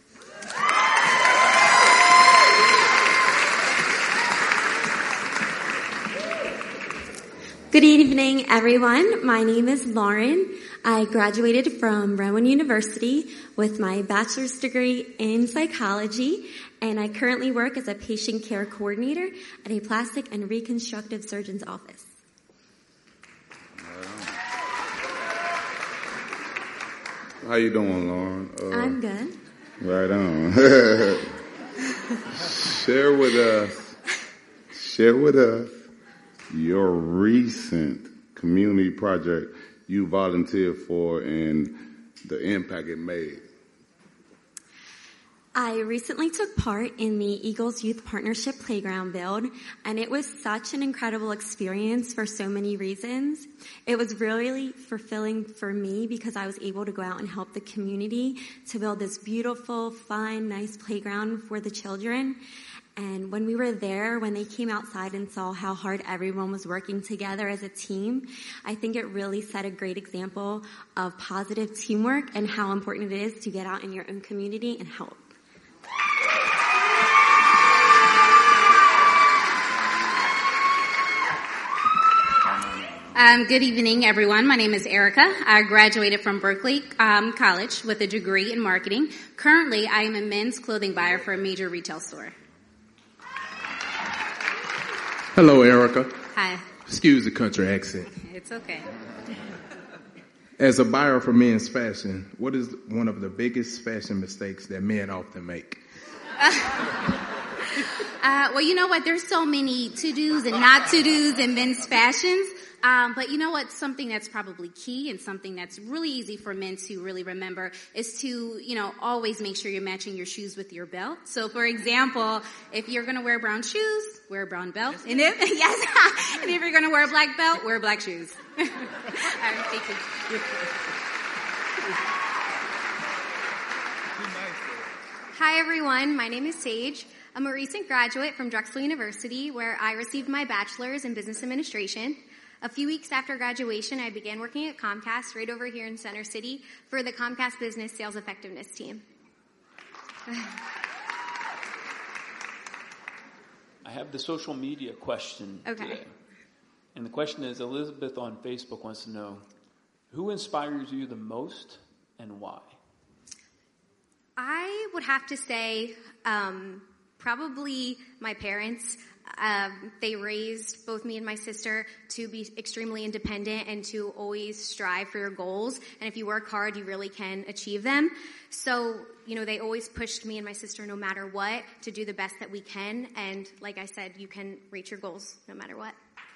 Good evening, everyone. My name is Lauren. I graduated from Rowan University with my bachelor's degree in psychology, and I currently work as a patient care coordinator at a plastic and reconstructive surgeon's office. How you doing, Lauren? Uh, I'm good. Right on. Share with us, share with us your recent community project you volunteered for and the impact it made. I recently took part in the Eagles Youth Partnership Playground Build, and it was such an incredible experience for so many reasons. It was really fulfilling for me because I was able to go out and help the community to build this beautiful, fun, nice playground for the children. And when we were there, when they came outside and saw how hard everyone was working together as a team, I think it really set a great example of positive teamwork and how important it is to get out in your own community and help. Um, good evening, everyone. My name is Erica. I graduated from Berkeley um, College with a degree in marketing. Currently, I am a men's clothing buyer for a major retail store. Hello, Erica. Hi. Excuse the country accent. It's okay. As a buyer for men's fashion, what is one of the biggest fashion mistakes that men often make? Uh, well, you know what? There's so many to-dos and not to-dos in men's fashions. Um, but you know what? Something that's probably key and something that's really easy for men to really remember is to, you know, always make sure you're matching your shoes with your belt. So, for example, if you're going to wear brown shoes, wear a brown belt. And if, yes, and if you're going to wear a black belt, wear black shoes. All right, thank you. Hi, everyone. My name is Sage. I'm a recent graduate from Drexel University, where I received my bachelor's in business administration. A few weeks after graduation, I began working at Comcast right over here in Center City for the Comcast Business Sales Effectiveness team. I have the social media question Okay. today. And the question is, Elizabeth on Facebook wants to know, who inspires you the most and why? I would have to say um, probably my parents. Um, they raised both me and my sister to be extremely independent and to always strive for your goals. And if you work hard, you really can achieve them. So, you know, they always pushed me and my sister no matter what to do the best that we can. And like I said, you can reach your goals no matter what.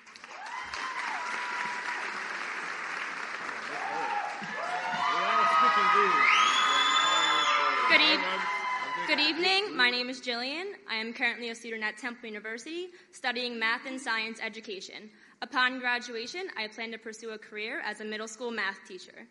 Good evening. Good evening. My name is Jillian. I am currently a student at Temple University studying math and science education. Upon graduation, I plan to pursue a career as a middle school math teacher.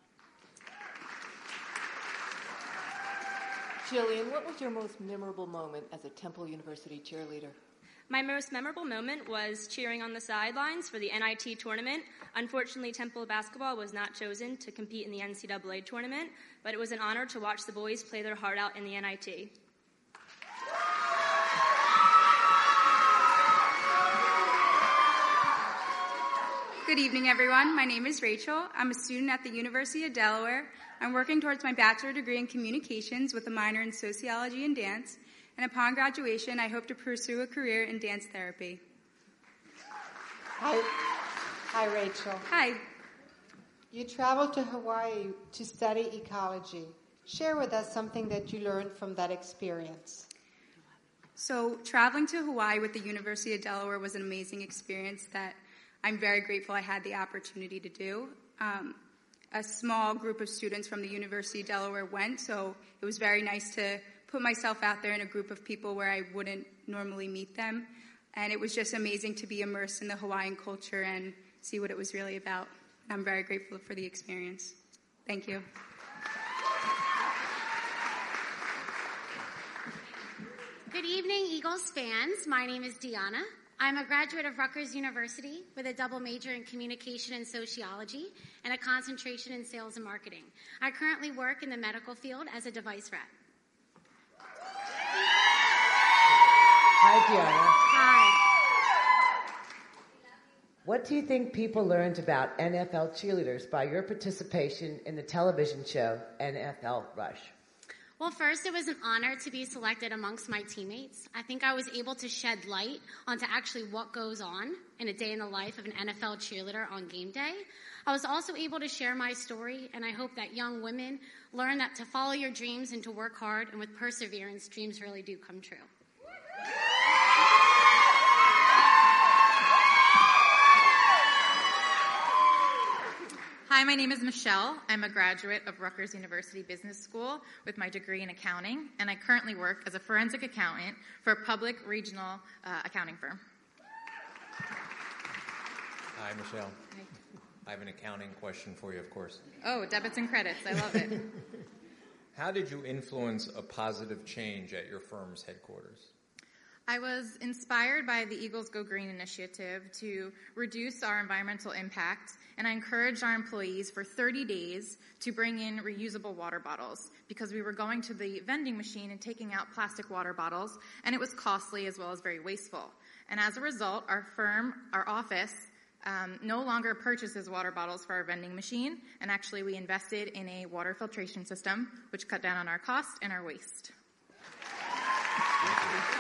Jillian, what was your most memorable moment as a Temple University cheerleader? My most memorable moment was cheering on the sidelines for the N I T tournament. Unfortunately, Temple basketball was not chosen to compete in the N C double A tournament, but it was an honor to watch the boys play their heart out in the N I T. Good evening, everyone. My name is Rachel. I'm a student at the University of Delaware. I'm working towards my bachelor degree in communications with a minor in sociology and dance. And upon graduation, I hope to pursue a career in dance therapy. Hi. Hi, Rachel. Hi. You traveled to Hawaii to study ecology. Share with us something that you learned from that experience. So, traveling to Hawaii with the University of Delaware was an amazing experience that I'm very grateful I had the opportunity to do. Um, a small group of students from the University of Delaware went, so it was very nice to put myself out there in a group of people where I wouldn't normally meet them. And it was just amazing to be immersed in the Hawaiian culture and see what it was really about. I'm very grateful for the experience. Thank you. Good evening, Eagles fans. My name is Deanna. I'm a graduate of Rutgers University with a double major in communication and sociology and a concentration in sales and marketing. I currently work in the medical field as a device rep. Hi, Deanna. Hi. What do you think people learned about N F L cheerleaders by your participation in the television show N F L Rush? Well, first, it was an honor to be selected amongst my teammates. I think I was able to shed light onto actually what goes on in a day in the life of an N F L cheerleader on game day. I was also able to share my story, and I hope that young women learn that to follow your dreams and to work hard, and with perseverance, dreams really do come true. Hi, my name is Michelle. I'm a graduate of Rutgers University Business School with my degree in accounting, and I currently work as a forensic accountant for a public regional uh, accounting firm. Hi, Michelle. Hi. I have an accounting question for you, of course. Oh, debits and credits. I love it. How did you influence a positive change at your firm's headquarters? I was inspired by the Eagles Go Green initiative to reduce our environmental impact, and I encouraged our employees for thirty days to bring in reusable water bottles because we were going to the vending machine and taking out plastic water bottles, and it was costly as well as very wasteful. And as a result, our firm, our office, um, no longer purchases water bottles for our vending machine, and actually we invested in a water filtration system, which cut down on our cost and our waste. Thank you.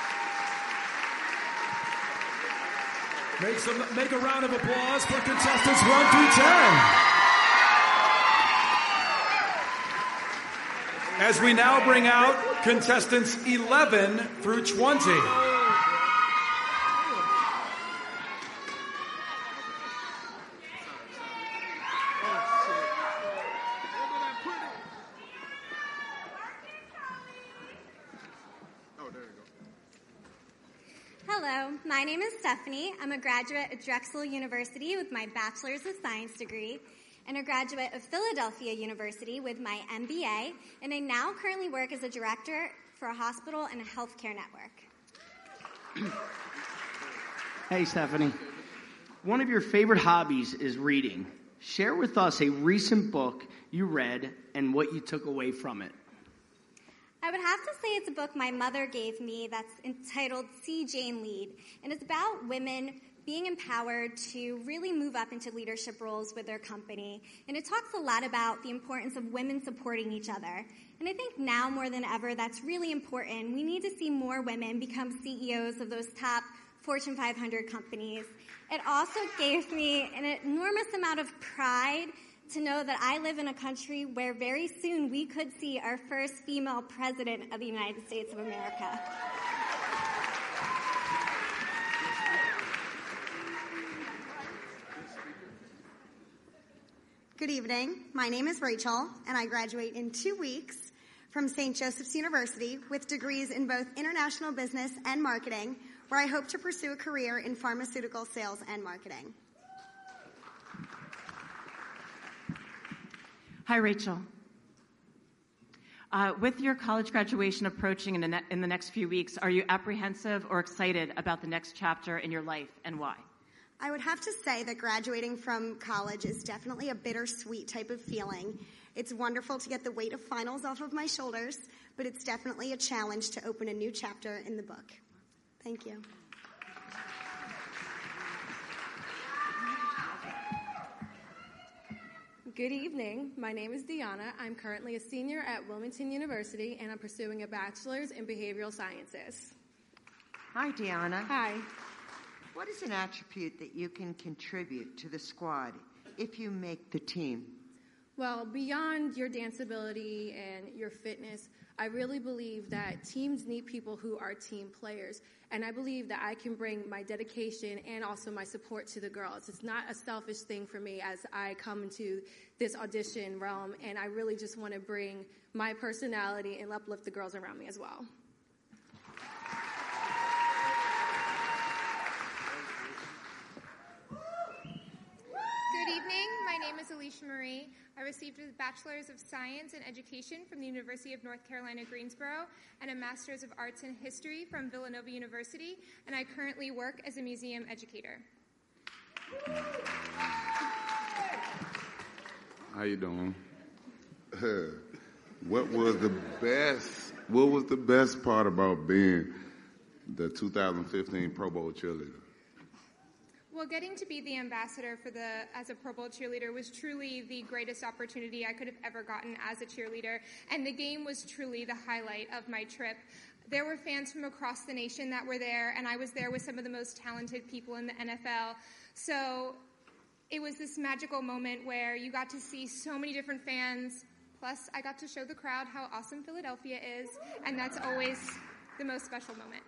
Make some, make a round of applause for contestants one through ten. As we now bring out contestants eleven through twenty. Hello, my name is Stephanie. I'm a graduate at Drexel University with my Bachelor's of Science degree and a graduate of Philadelphia University with my M B A, and I now currently work as a director for a hospital and a healthcare network. Hey, Stephanie. One of your favorite hobbies is reading. Share with us a recent book you read and what you took away from it. I would have to say it's a book my mother gave me that's entitled See Jane Lead, and it's about women being empowered to really move up into leadership roles with their company. And it talks a lot about the importance of women supporting each other. And I think now more than ever, that's really important. We need to see more women become C E Os of those top Fortune five hundred companies. It also gave me an enormous amount of pride to know that I live in a country where very soon we could see our first female president of the United States of America. Good evening. My name is Rachel, and I graduate in two weeks from Saint Joseph's University with degrees in both international business and marketing, where I hope to pursue a career in pharmaceutical sales and marketing. Hi, Rachel. Uh, with your college graduation approaching in the, ne- in the next few weeks, are you apprehensive or excited about the next chapter in your life, and why? I would have to say that graduating from college is definitely a bittersweet type of feeling. It's wonderful to get the weight of finals off of my shoulders, but it's definitely a challenge to open a new chapter in the book. Thank you. Good evening. My name is Deanna. I'm currently a senior at Wilmington University, and I'm pursuing a bachelor's in behavioral sciences. Hi, Deanna. Hi. What is an attribute that you can contribute to the squad if you make the team? Well, beyond your dance ability and your fitness, I really believe that teams need people who are team players. And I believe that I can bring my dedication and also my support to the girls. It's not a selfish thing for me as I come into this audition realm, and I really just want to bring my personality and uplift the girls around me as well. Good evening. My name is Alicia Marie. I received a Bachelor's of Science in Education from the University of North Carolina, Greensboro, and a Master's of Arts in History from Villanova University, and I currently work as a museum educator. How you doing? What was the best, what was the best part about being the two thousand fifteen Pro Bowl cheerleader? Well, getting to be the ambassador for the as a Pro Bowl cheerleader was truly the greatest opportunity I could have ever gotten as a cheerleader, and the game was truly the highlight of my trip. There were fans from across the nation that were there, and I was there with some of the most talented people in the N F L. So it was this magical moment where you got to see so many different fans, plus I got to show the crowd how awesome Philadelphia is, and that's always the most special moment.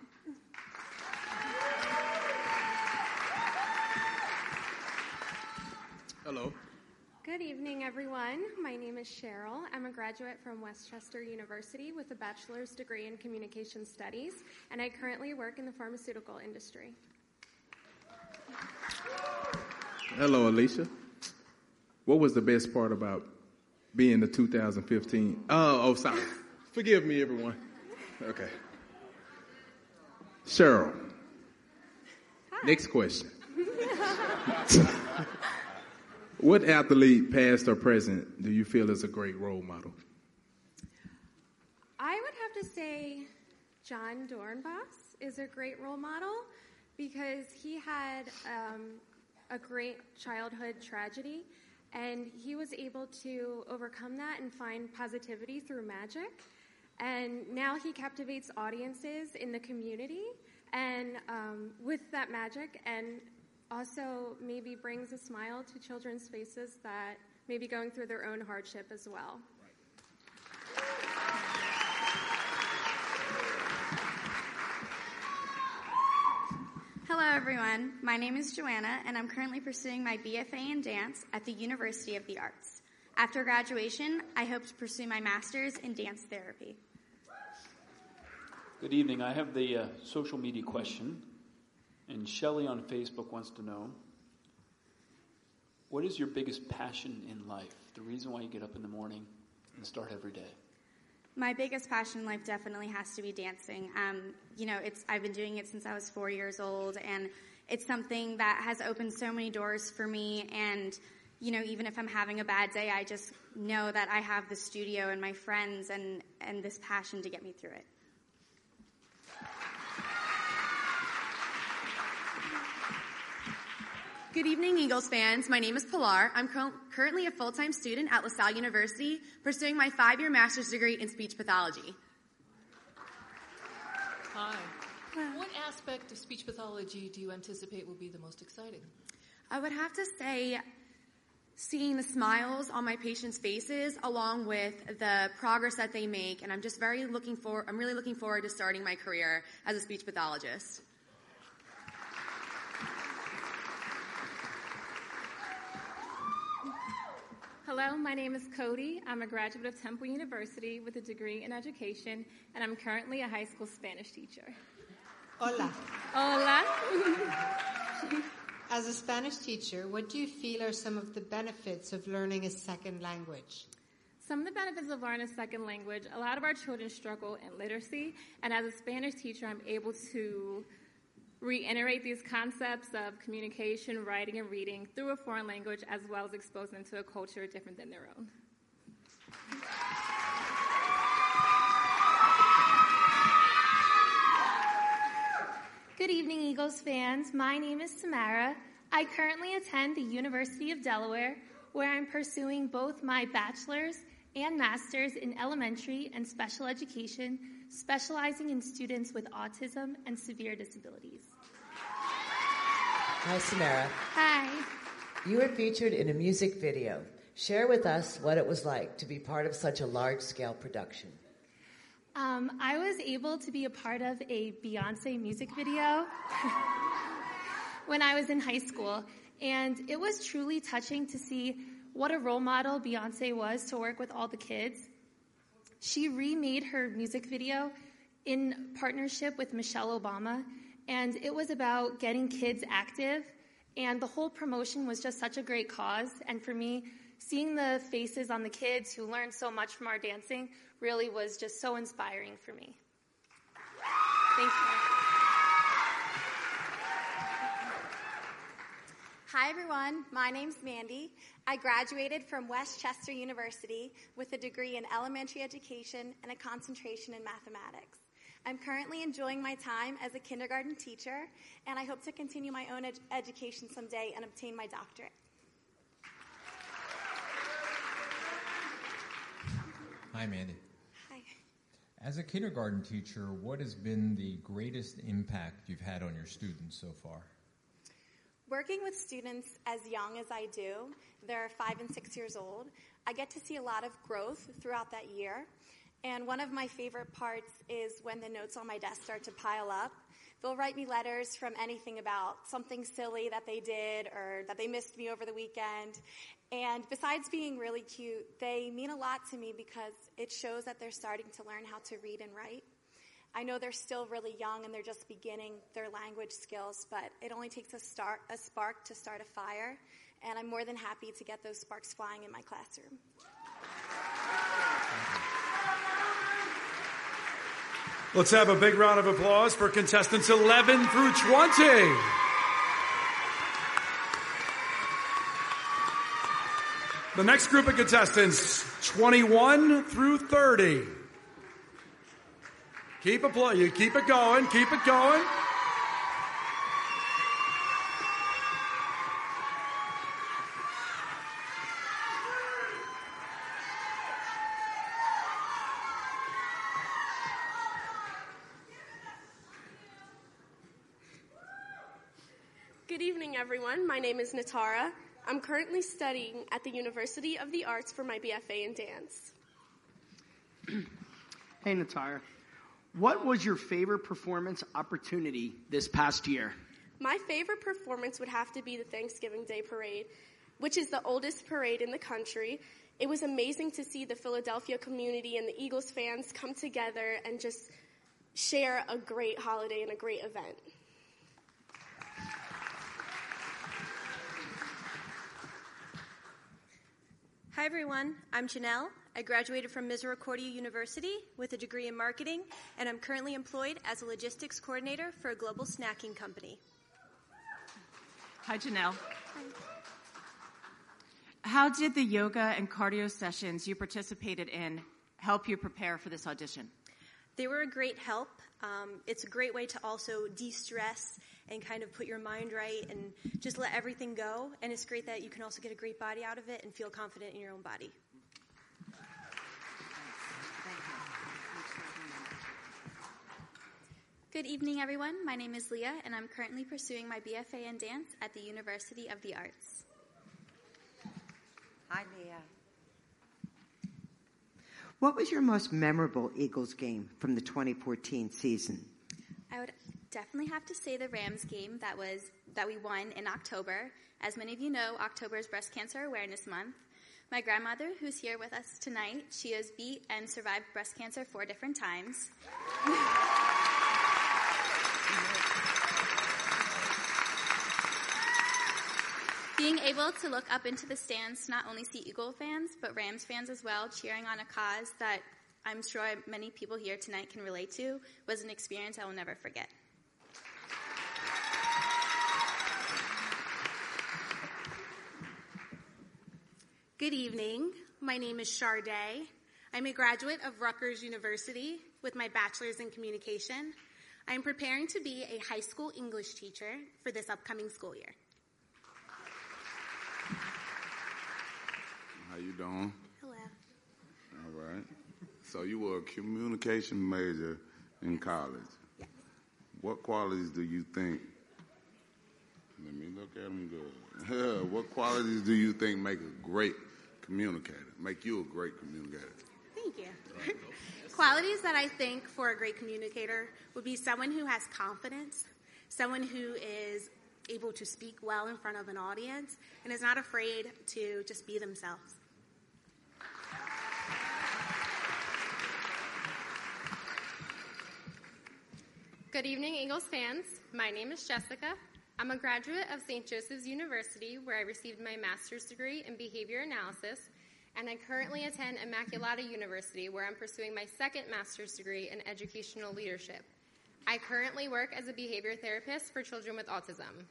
Hello. Good evening, everyone. My name is Cheryl. I'm a graduate from Westchester University with a bachelor's degree in communication studies, and I currently work in the pharmaceutical industry. Hello, Alicia. What was the best part about being the two thousand fifteen? Oh, oh, sorry. Forgive me, everyone. Okay. Cheryl. Hi. Next question. What athlete, past or present, do you feel is a great role model? I would have to say John Dornbos is a great role model because he had um, a great childhood tragedy, and he was able to overcome that and find positivity through magic. And now he captivates audiences in the community and um, with that magic, and also maybe brings a smile to children's faces that may be going through their own hardship as well. Hello, everyone. My name is Joanna, and I'm currently pursuing my B F A in dance at the University of the Arts. After graduation, I hope to pursue my master's in dance therapy. Good evening. I have the uh, social media question. And Shelley on Facebook wants to know, what is your biggest passion in life? The reason why you get up in the morning and start every day? My biggest passion in life definitely has to be dancing. Um, you know, it's I've been doing it since I was four years old, and it's something that has opened so many doors for me. And, you know, even if I'm having a bad day, I just know that I have the studio and my friends and, and this passion to get me through it. Good evening, Eagles fans. My name is Pilar. I'm cur- currently a full-time student at LaSalle University, pursuing my five-year master's degree in speech pathology. Hi. What aspect of speech pathology do you anticipate will be the most exciting? I would have to say seeing the smiles on my patients' faces along with the progress that they make, and I'm just very looking for I'm really looking forward to starting my career as a speech pathologist. Hello, my name is Cody. I'm a graduate of Temple University with a degree in education, and I'm currently a high school Spanish teacher. Hola. Hola. As a Spanish teacher, what do you feel are some of the benefits of learning a second language? Some of the benefits of learning a second language, a lot of our children struggle in literacy, and as a Spanish teacher, I'm able to reiterate these concepts of communication, writing, and reading through a foreign language, as well as expose them to a culture different than their own. Good evening, Eagles fans. My name is Samara. I currently attend the University of Delaware, where I'm pursuing both my bachelor's and master's in elementary and special education, specializing in students with autism and severe disabilities. Hi, Samara. Hi. You were featured in a music video. Share with us what it was like to be part of such a large-scale production. Um, I was able to be a part of a Beyonce music video when I was in high school, and it was truly touching to see what a role model Beyonce was to work with all the kids. She remade her music video in partnership with Michelle Obama, and it was about getting kids active, and the whole promotion was just such a great cause. And for me, seeing the faces on the kids who learned so much from our dancing really was just so inspiring for me. Thank you. Hi, everyone. My name's Mandy. I graduated from West Chester University with a degree in elementary education and a concentration in mathematics. I'm currently enjoying my time as a kindergarten teacher, and I hope to continue my own ed- education someday and obtain my doctorate. Hi, Mandy. Hi. As a kindergarten teacher, what has been the greatest impact you've had on your students so far? Working with students as young as I do, they're five and six years old, I get to see a lot of growth throughout that year. And one of my favorite parts is when the notes on my desk start to pile up. They'll write me letters from anything about something silly that they did or that they missed me over the weekend. And besides being really cute, they mean a lot to me because it shows that they're starting to learn how to read and write. I know they're still really young and they're just beginning their language skills, but it only takes a, start, a spark to start a fire, and I'm more than happy to get those sparks flying in my classroom. Let's have a big round of applause for contestants eleven through twenty. The next group of contestants, twenty-one through thirty. Keep it, you keep it going, keep it going. Good evening, everyone. My name is Natara. I'm currently studying at the University of the Arts for my B F A in dance. Hey, Natara. What was your favorite performance opportunity this past year? My favorite performance would have to be the Thanksgiving Day Parade, which is the oldest parade in the country. It was amazing to see the Philadelphia community and the Eagles fans come together and just share a great holiday and a great event. Hi, everyone. I'm Janelle. I graduated from Misericordia University with a degree in marketing, and I'm currently employed as a logistics coordinator for a global snacking company. Hi, Janelle. Hi. How did the yoga and cardio sessions you participated in help you prepare for this audition? They were a great help. Um, it's a great way to also de-stress and kind of put your mind right and just let everything go. And it's great that you can also get a great body out of it and feel confident in your own body. Good evening, everyone. My name is Leah, and I'm currently pursuing my B F A in dance at the University of the Arts. Hi, Leah. What was your most memorable Eagles game from the twenty fourteen season? I would definitely have to say the Rams game that was that we won in October. As many of you know, October is Breast Cancer Awareness Month. My grandmother, who's here with us tonight, she has beat and survived breast cancer four different times. Being able to look up into the stands to not only see Eagle fans, but Rams fans as well, cheering on a cause that I'm sure many people here tonight can relate to, was an experience I will never forget. Good evening. My name is Charday. I'm a graduate of Rutgers University with my bachelor's in communication. I'm preparing to be a high school English teacher for this upcoming school year. How you doing? Hello. All right. So you were a communication major in college. Yes. What qualities do you think, let me look at them good. What qualities do you think make a great communicator, make you a great communicator? Thank you. Qualities that I think for a great communicator would be someone who has confidence, someone who is able to speak well in front of an audience, and is not afraid to just be themselves. Good evening, Eagles fans. My name is Jessica. I'm a graduate of Saint Joseph's University, where I received my master's degree in behavior analysis, and I currently attend Immaculata University, where I'm pursuing my second master's degree in educational leadership. I currently work as a behavior therapist for children with autism.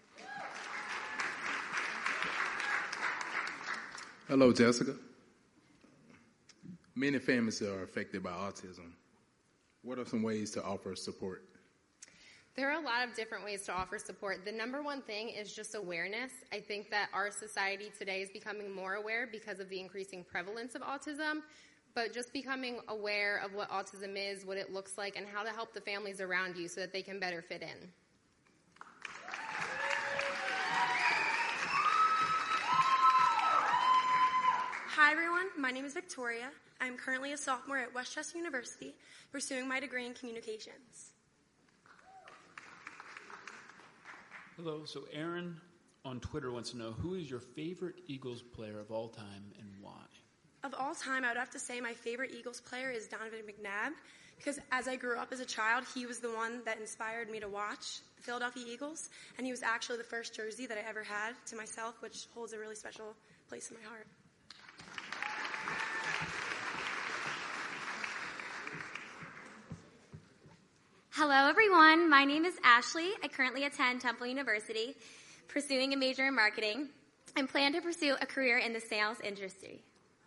Hello, Jessica. Many families are affected by autism. What are some ways to offer support? There are a lot of different ways to offer support. The number one thing is just awareness. I think that our society today is becoming more aware because of the increasing prevalence of autism, but just becoming aware of what autism is, what it looks like, and how to help the families around you so that they can better fit in. Hi everyone, my name is Victoria. I'm currently a sophomore at West Chester University, pursuing my degree in communications. Hello, so Aaron on Twitter wants to know, who is your favorite Eagles player of all time and why? Of all time, I would have to say my favorite Eagles player is Donovan McNabb, because as I grew up as a child, he was the one that inspired me to watch the Philadelphia Eagles, and he was actually the first jersey that I ever had to myself, which holds a really special place in my heart. Hello, everyone. My name is Ashley. I currently attend Temple University, pursuing a major in marketing, and plan to pursue a career in the sales industry.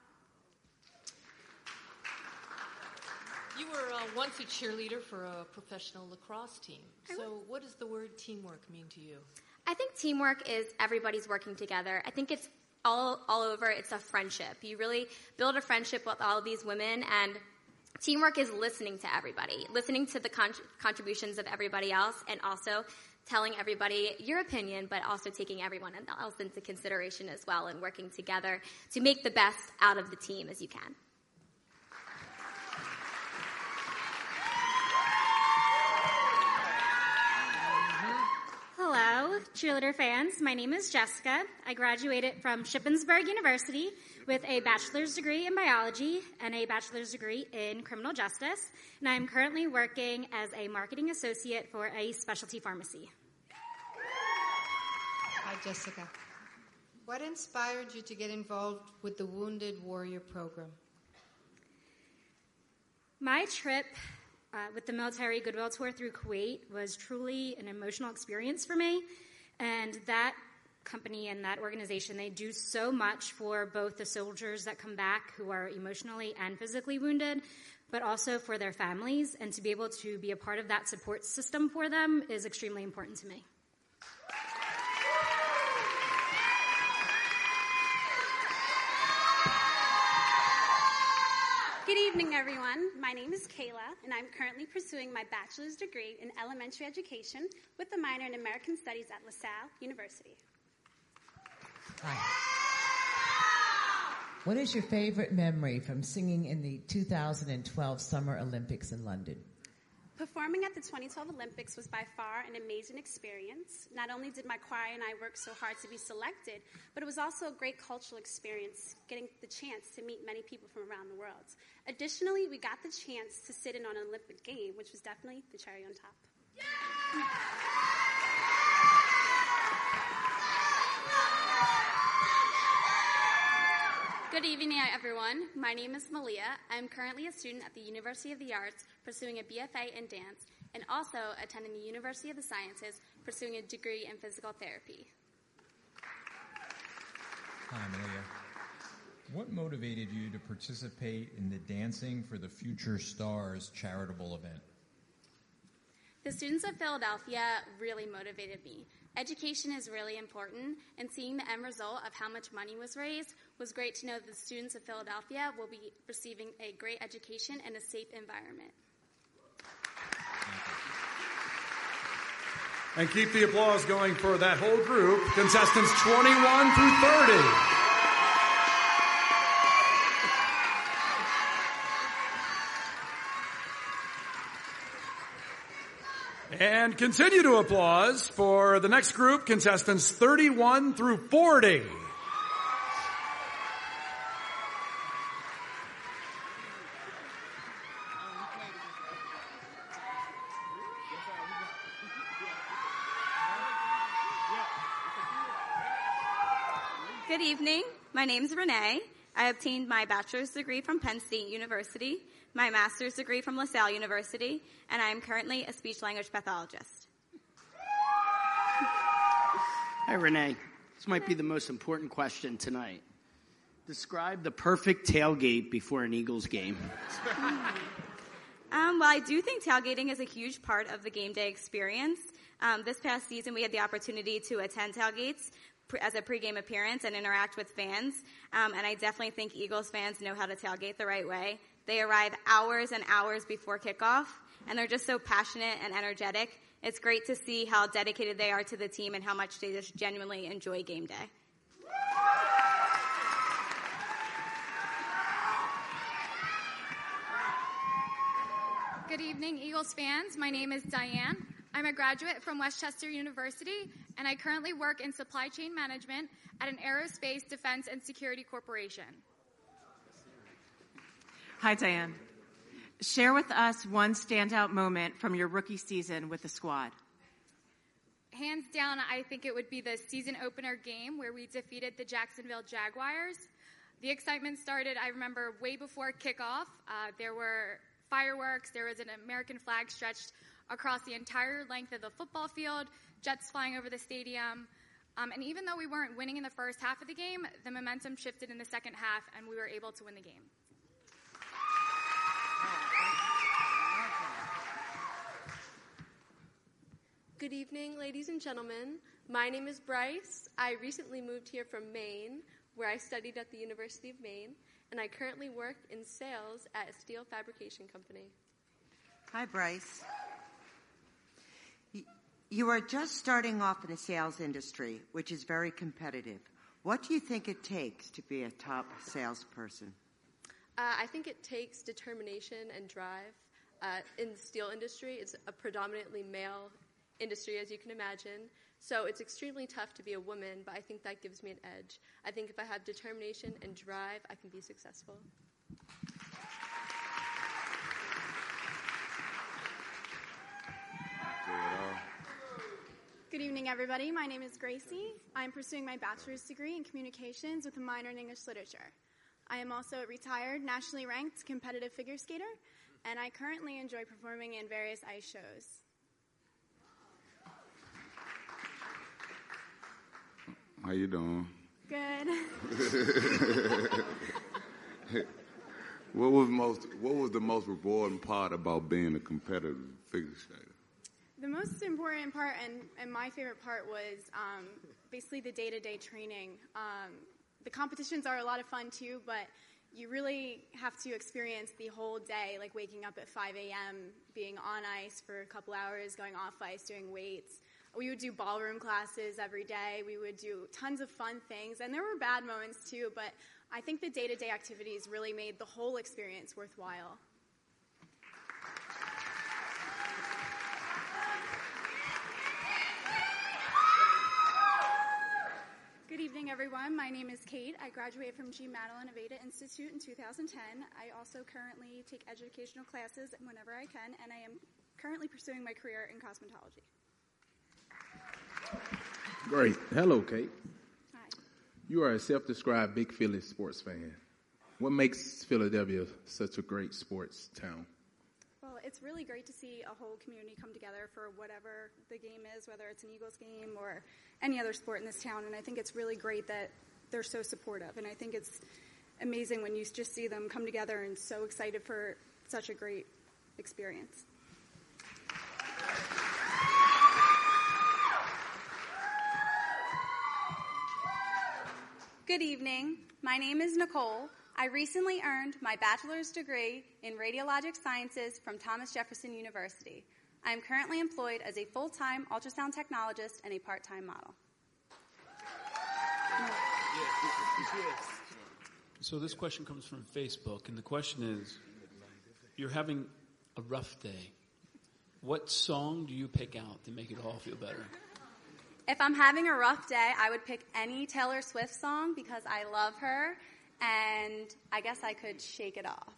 You were uh, once a cheerleader for a professional lacrosse team. So what does the word teamwork mean to you? I think teamwork is everybody's working together. I think it's all, all over. It's a friendship. You really build a friendship with all of these women, and teamwork is listening to everybody, listening to the con- contributions of everybody else, and also telling everybody your opinion, but also taking everyone else into consideration as well, and working together to make the best out of the team as you can. Hello, cheerleader fans. My name is Jessica. I graduated from Shippensburg University with a bachelor's degree in biology and a bachelor's degree in criminal justice, and I'm currently working as a marketing associate for a specialty pharmacy. Hi, Jessica. What inspired you to get involved with the Wounded Warrior Program? My trip Uh, with the military Goodwill Tour through Kuwait was truly an emotional experience for me, and that company and that organization, they do so much for both the soldiers that come back who are emotionally and physically wounded, but also for their families, and to be able to be a part of that support system for them is extremely important to me. Good evening, everyone. My name is Kayla, and I'm currently pursuing my bachelor's degree in elementary education with a minor in American Studies at LaSalle University. Hi. What is your favorite memory from singing in the two thousand twelve Summer Olympics in London? Performing at the twenty twelve Olympics was by far an amazing experience. Not only did my choir and I work so hard to be selected, but it was also a great cultural experience, getting the chance to meet many people from around the world. Additionally, we got the chance to sit in on an Olympic game, which was definitely the cherry on top. Yeah! Good evening, everyone. My name is Malia. I'm currently a student at the University of the Arts, pursuing a B F A in dance, and also attending the University of the Sciences, pursuing a degree in physical therapy. Hi, Malia. What motivated you to participate in the Dancing for the Future Stars charitable event? The students of Philadelphia really motivated me. Education is really important, and seeing the end result of how much money was raised was great to know that the students of Philadelphia will be receiving a great education and a safe environment. And keep the applause going for that whole group, contestants twenty-one through thirty. And continue to applause for the next group, contestants thirty-one through forty. Good evening. My name is Renee. I obtained my bachelor's degree from Penn State University, my master's degree from LaSalle University, and I am currently a speech-language pathologist. Hi, Renee. This might be the most important question tonight. Describe the perfect tailgate before an Eagles game. Um, well, I do think tailgating is a huge part of the game day experience. Um, this past season, we had the opportunity to attend tailgates as a pregame appearance and interact with fans, um, and I definitely think Eagles fans know how to tailgate the right way. They arrive hours and hours before kickoff, and they're just so passionate and energetic. It's great to see how dedicated they are to the team and how much they just genuinely enjoy game day. Good evening, Eagles fans. My name is Diane. I'm a graduate from Westchester University, and I currently work in supply chain management at an aerospace defense and security corporation. Hi, Diane. Share with us one standout moment from your rookie season with the squad. Hands down, I think it would be the season opener game where we defeated the Jacksonville Jaguars. The excitement started, I remember, way before kickoff. Uh, there were fireworks. There was an American flag stretched across the entire length of the football field, jets flying over the stadium. Um, and even though we weren't winning in the first half of the game, the momentum shifted in the second half, and we were able to win the game. Good evening, ladies and gentlemen. My name is Bryce. I recently moved here from Maine, where I studied at the University of Maine, and I currently work in sales at a steel fabrication company. Hi, Bryce. You are just starting off in the sales industry, which is very competitive. What do you think it takes to be a top salesperson? Uh, I think it takes determination and drive. Uh, in the steel industry, it's a predominantly male industry, as you can imagine. So it's extremely tough to be a woman, but I think that gives me an edge. I think if I have determination and drive, I can be successful. Good evening, everybody. My name is Gracie. I'm pursuing my bachelor's degree in communications with a minor in English literature. I am also a retired, nationally ranked competitive figure skater, and I currently enjoy performing in various ice shows. How you doing? Good. What was most? What was the most rewarding part about being a competitive figure skater? The most important part and, and my favorite part was um, basically the day-to-day training. Um, the competitions are a lot of fun too, but you really have to experience the whole day, like waking up at five a.m., being on ice for a couple hours, going off ice, doing weights. We would do ballroom classes every day. We would do tons of fun things, and there were bad moments too, but I think the day-to-day activities really made the whole experience worthwhile. Good evening, everyone. My name is Kate. I graduated from G. Madeline Aveda Institute in two thousand ten. I also currently take educational classes whenever I can, and I am currently pursuing my career in cosmetology. Great. Hello, Kate. Hi. You are a self-described big Philly sports fan. What makes Philadelphia such a great sports town? Well, it's really great to see a whole community come together for whatever the game is, whether it's an Eagles game or any other sport in this town. And I think it's really great that they're so supportive. And I think it's amazing when you just see them come together and so excited for such a great experience. Good evening. My name is Nicole. I recently earned my bachelor's degree in radiologic sciences from Thomas Jefferson University. I am currently employed as a full-time ultrasound technologist and a part-time model. So this question comes from Facebook, and the question is, you're having a rough day. What song do you pick out to make it all feel better? If I'm having a rough day, I would pick any Taylor Swift song because I love her, and I guess I could shake it off.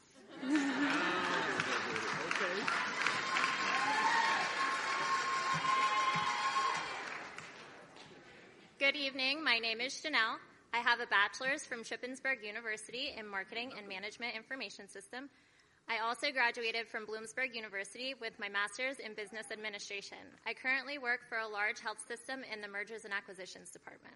Good evening. My name is Chanel. I have a bachelor's from Shippensburg University in Marketing and Management Information System. I also graduated from Bloomsburg University with my master's in Business Administration. I currently work for a large health system in the Mergers and Acquisitions Department.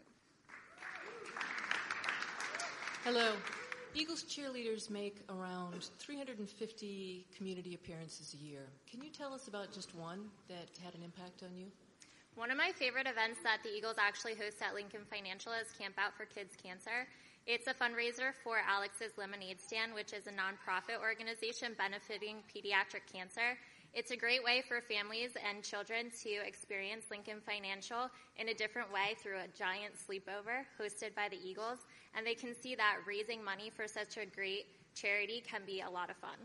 Hello. Eagles cheerleaders make around three hundred fifty community appearances a year. Can you tell us about just one that had an impact on you? One of my favorite events that the Eagles actually host at Lincoln Financial is Camp Out for Kids Cancer. It's a fundraiser for Alex's Lemonade Stand, which is a nonprofit organization benefiting pediatric cancer. It's a great way for families and children to experience Lincoln Financial in a different way through a giant sleepover hosted by the Eagles, and they can see that raising money for such a great charity can be a lot of fun.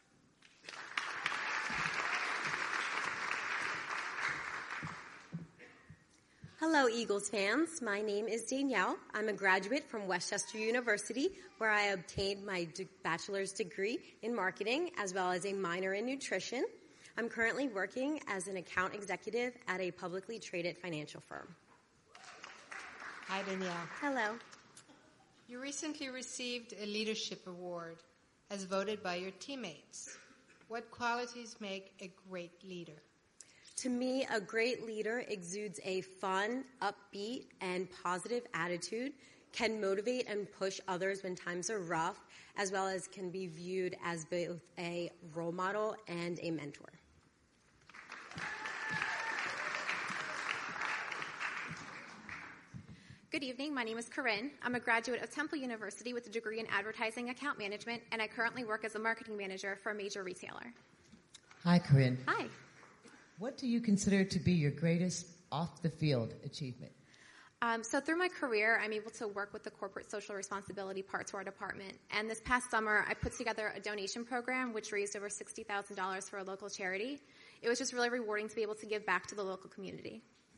Hello, Eagles fans. My name is Danielle. I'm a graduate from Westchester University, where I obtained my de- bachelor's degree in marketing as well as a minor in nutrition. I'm currently working as an account executive at a publicly traded financial firm. Hi, Danielle. Hello. You recently received a leadership award as voted by your teammates. What qualities make a great leader? To me, a great leader exudes a fun, upbeat, and positive attitude, can motivate and push others when times are rough, as well as can be viewed as both a role model and a mentor. Good evening. My name is Corinne. I'm a graduate of Temple University with a degree in advertising account management, and I currently work as a marketing manager for a major retailer. Hi, Corinne. Hi. What do you consider to be your greatest off-the-field achievement? Um, so through my career, I'm able to work with the corporate social responsibility part to our department. And this past summer, I put together a donation program which raised over sixty thousand dollars for a local charity. It was just really rewarding to be able to give back to the local community.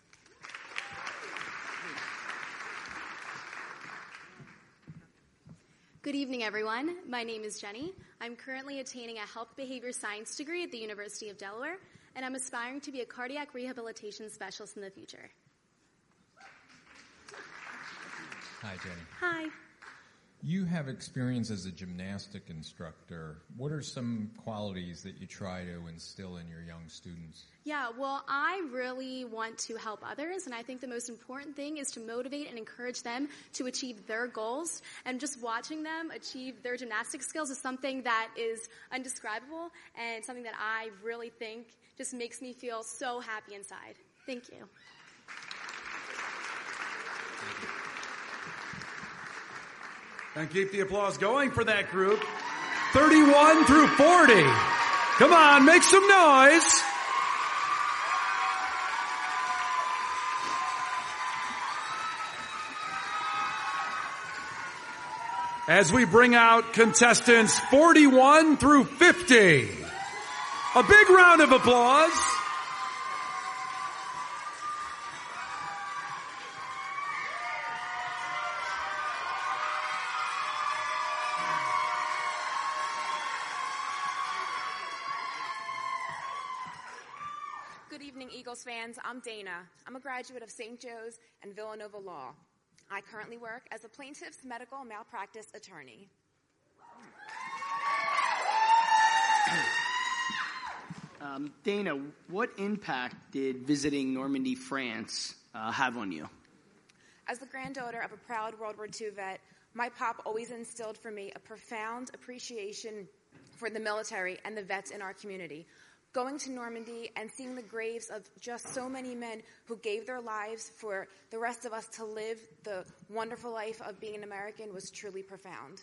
Good evening, everyone. My name is Jenny. I'm currently attaining a health behavior science degree at the University of Delaware, and I'm aspiring to be a cardiac rehabilitation specialist in the future. Hi, Jenny. Hi. You have experience as a gymnastic instructor. What are some qualities that you try to instill in your young students? Yeah, well, I really want to help others, and I think the most important thing is to motivate and encourage them to achieve their goals. And just watching them achieve their gymnastic skills is something that is indescribable and something that I really think just makes me feel so happy inside. Thank you. And keep the applause going for that group. thirty-one through forty. Come on, make some noise. As we bring out contestants forty-one through fifty. A big round of applause. Good evening, Eagles fans. I'm Dana. I'm a graduate of Saint Joe's and Villanova Law. I currently work as a plaintiff's medical malpractice attorney. Um, Dana, what impact did visiting Normandy, France, uh, have on you? As the granddaughter of a proud World War Two vet, my pop always instilled for me a profound appreciation for the military and the vets in our community. Going to Normandy and seeing the graves of just so many men who gave their lives for the rest of us to live the wonderful life of being an American was truly profound.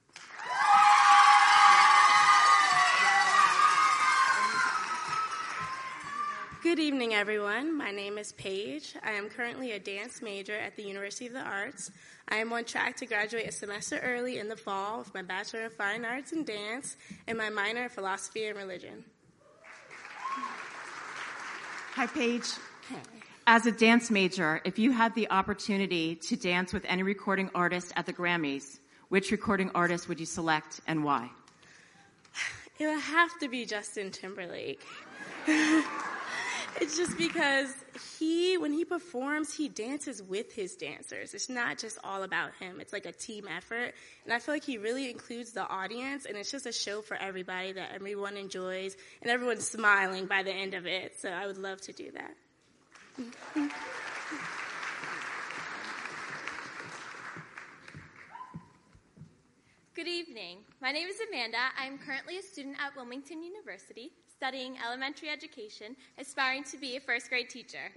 Good evening, everyone. My name is Paige. I am currently a dance major at the University of the Arts. I am on track to graduate a semester early in the fall with my Bachelor of Fine Arts in Dance and my minor in Philosophy and Religion. Hi, Paige. As a dance major, if you had the opportunity to dance with any recording artist at the Grammys, which recording artist would you select and why? It would have to be Justin Timberlake. It's just because he, when he performs, he dances with his dancers. It's not just all about him. It's like a team effort. And I feel like he really includes the audience, and it's just a show for everybody that everyone enjoys, and everyone's smiling by the end of it. So I would love to do that. Good evening. My name is Amanda. I'm currently a student at Wilmington University, studying elementary education, aspiring to be a first grade teacher.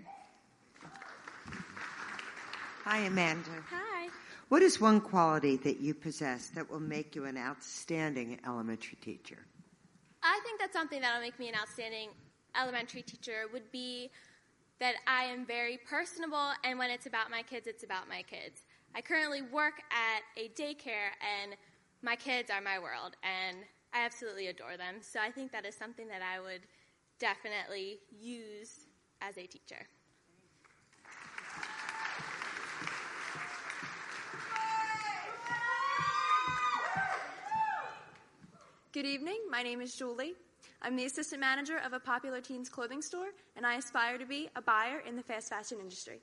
Hi, Amanda. Hi. What is one quality that you possess that will make you an outstanding elementary teacher? I think that something that will make me an outstanding elementary teacher would be that I am very personable, and when it's about my kids, it's about my kids. I currently work at a daycare, and my kids are my world, and I absolutely adore them. So I think that is something that I would definitely use as a teacher. Good evening. My name is Julie. I'm the assistant manager of a popular teens clothing store, and I aspire to be a buyer in the fast fashion industry.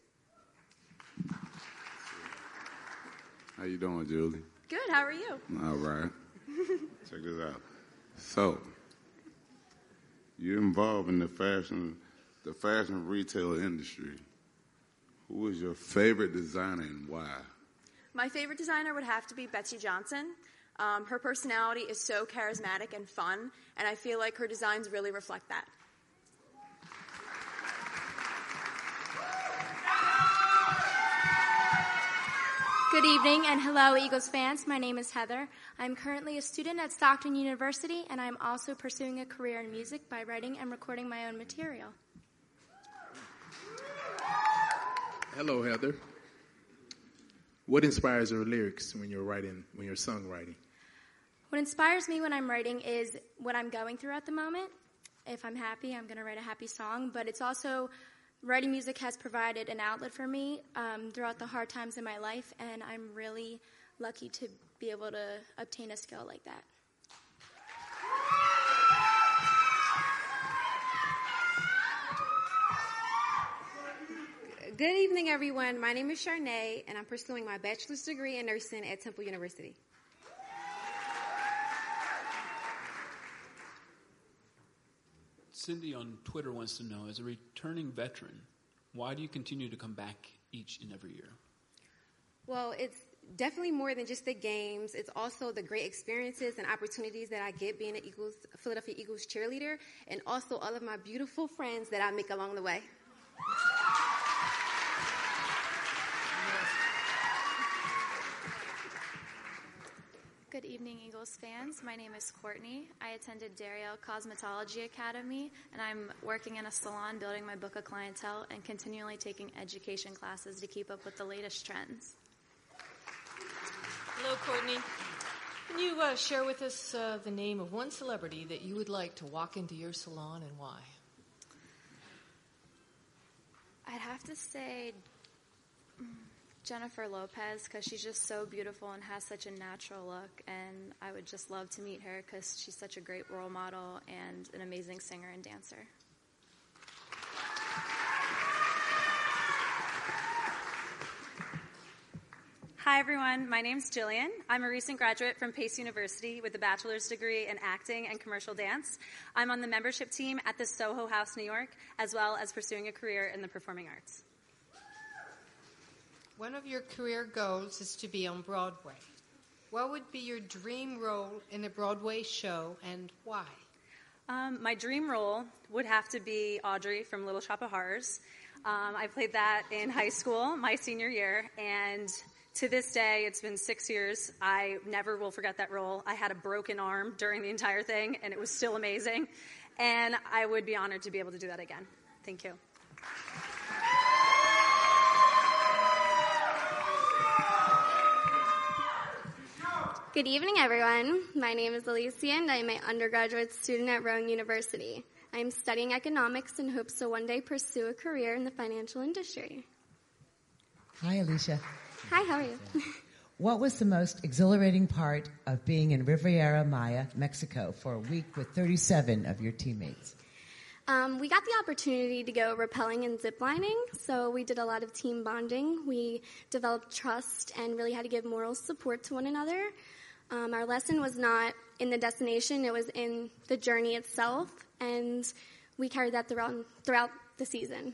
How you doing, Julie? Good. How are you? All right. Check this out. So, you're involved in the fashion, the fashion retail industry. Who is your favorite designer and why? My favorite designer would have to be Betsy Johnson. Um, her personality is so charismatic and fun, and I feel like her designs really reflect that. Good evening and hello, Eagles fans. My name is Heather. I'm currently a student at Stockton University, and I'm also pursuing a career in music by writing and recording my own material. Hello, Heather. What inspires your lyrics when you're writing, when you're songwriting? What inspires me when I'm writing is what I'm going through at the moment. If I'm happy, I'm going to write a happy song, but it's also writing music has provided an outlet for me um, throughout the hard times in my life, and I'm really lucky to be able to obtain a skill like that. Good evening, everyone. My name is Charnay, and I'm pursuing my bachelor's degree in nursing at Temple University. Cindy on Twitter wants to know, as a returning veteran, why do you continue to come back each and every year? Well, it's definitely more than just the games. It's also the great experiences and opportunities that I get being an Eagles, Philadelphia Eagles cheerleader, and also all of my beautiful friends that I make along the way. Good evening, Eagles fans. My name is Courtney. I attended Dariel Cosmetology Academy, and I'm working in a salon building my book of clientele and continually taking education classes to keep up with the latest trends. Hello, Courtney. Can you uh, share with us uh, the name of one celebrity that you would like to walk into your salon and why? I'd have to say Jennifer Lopez, because she's just so beautiful and has such a natural look, and I would just love to meet her because she's such a great role model and an amazing singer and dancer. Hi, everyone. My name's Jillian. I'm a recent graduate from Pace University with a bachelor's degree in acting and commercial dance. I'm on the membership team at the Soho House, New York, as well as pursuing a career in the performing arts. One of your career goals is to be on Broadway. What would be your dream role in a Broadway show and why? Um, my dream role would have to be Audrey from Little Shop of Horrors. Um, I played that in high school, my senior year, and to this day, it's been six years. I never will forget that role. I had a broken arm during the entire thing, and it was still amazing. And I would be honored to be able to do that again. Thank you. Good evening, everyone. My name is Alicia, and I'm an undergraduate student at Rowan University. I'm studying economics in hopes to one day pursue a career in the financial industry. Hi, Alicia. Hi, how are you? What was the most exhilarating part of being in Riviera Maya, Mexico, for a week with thirty-seven of your teammates? Um, we got the opportunity to go rappelling and ziplining, so we did a lot of team bonding. We developed trust and really had to give moral support to one another. Um, our lesson was not in the destination, it was in the journey itself, and we carried that throughout, throughout the season.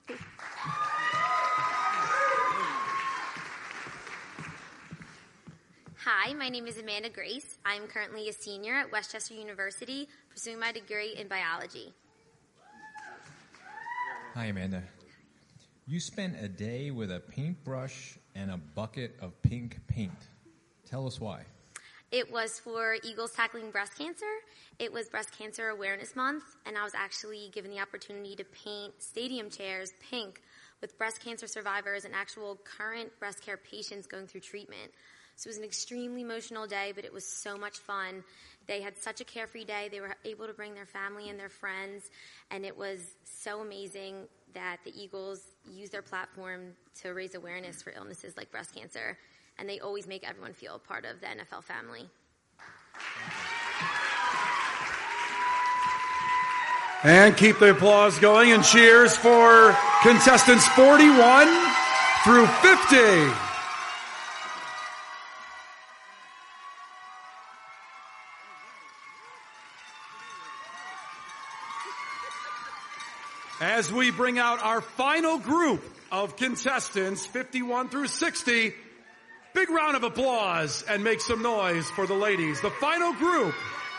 Hi, my name is Amanda Grace. I'm currently a senior at Westchester University, pursuing my degree in biology. Hi, Amanda. You spent a day with a paintbrush and a bucket of pink paint. Tell us why. It was for Eagles Tackling Breast Cancer. It was Breast Cancer Awareness Month, and I was actually given the opportunity to paint stadium chairs pink with breast cancer survivors and actual current breast care patients going through treatment. So it was an extremely emotional day, but it was so much fun. They had such a carefree day. They were able to bring their family and their friends, and it was so amazing that the Eagles use their platform to raise awareness for illnesses like breast cancer, and they always make everyone feel part of the N F L family. And keep the applause going and cheers for contestants forty-one through fifty. As we bring out our final group of contestants, fifty-one through sixty, big round of applause and make some noise for the ladies. The final group.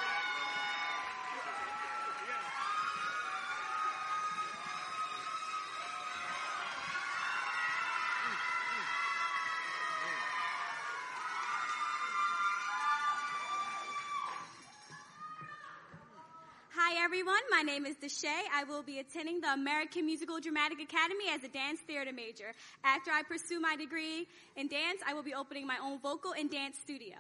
Hi everyone, my name is Deshay. I will be attending the American Musical Dramatic Academy as a dance theater major. After I pursue my degree in dance, I will be opening my own vocal and dance studio.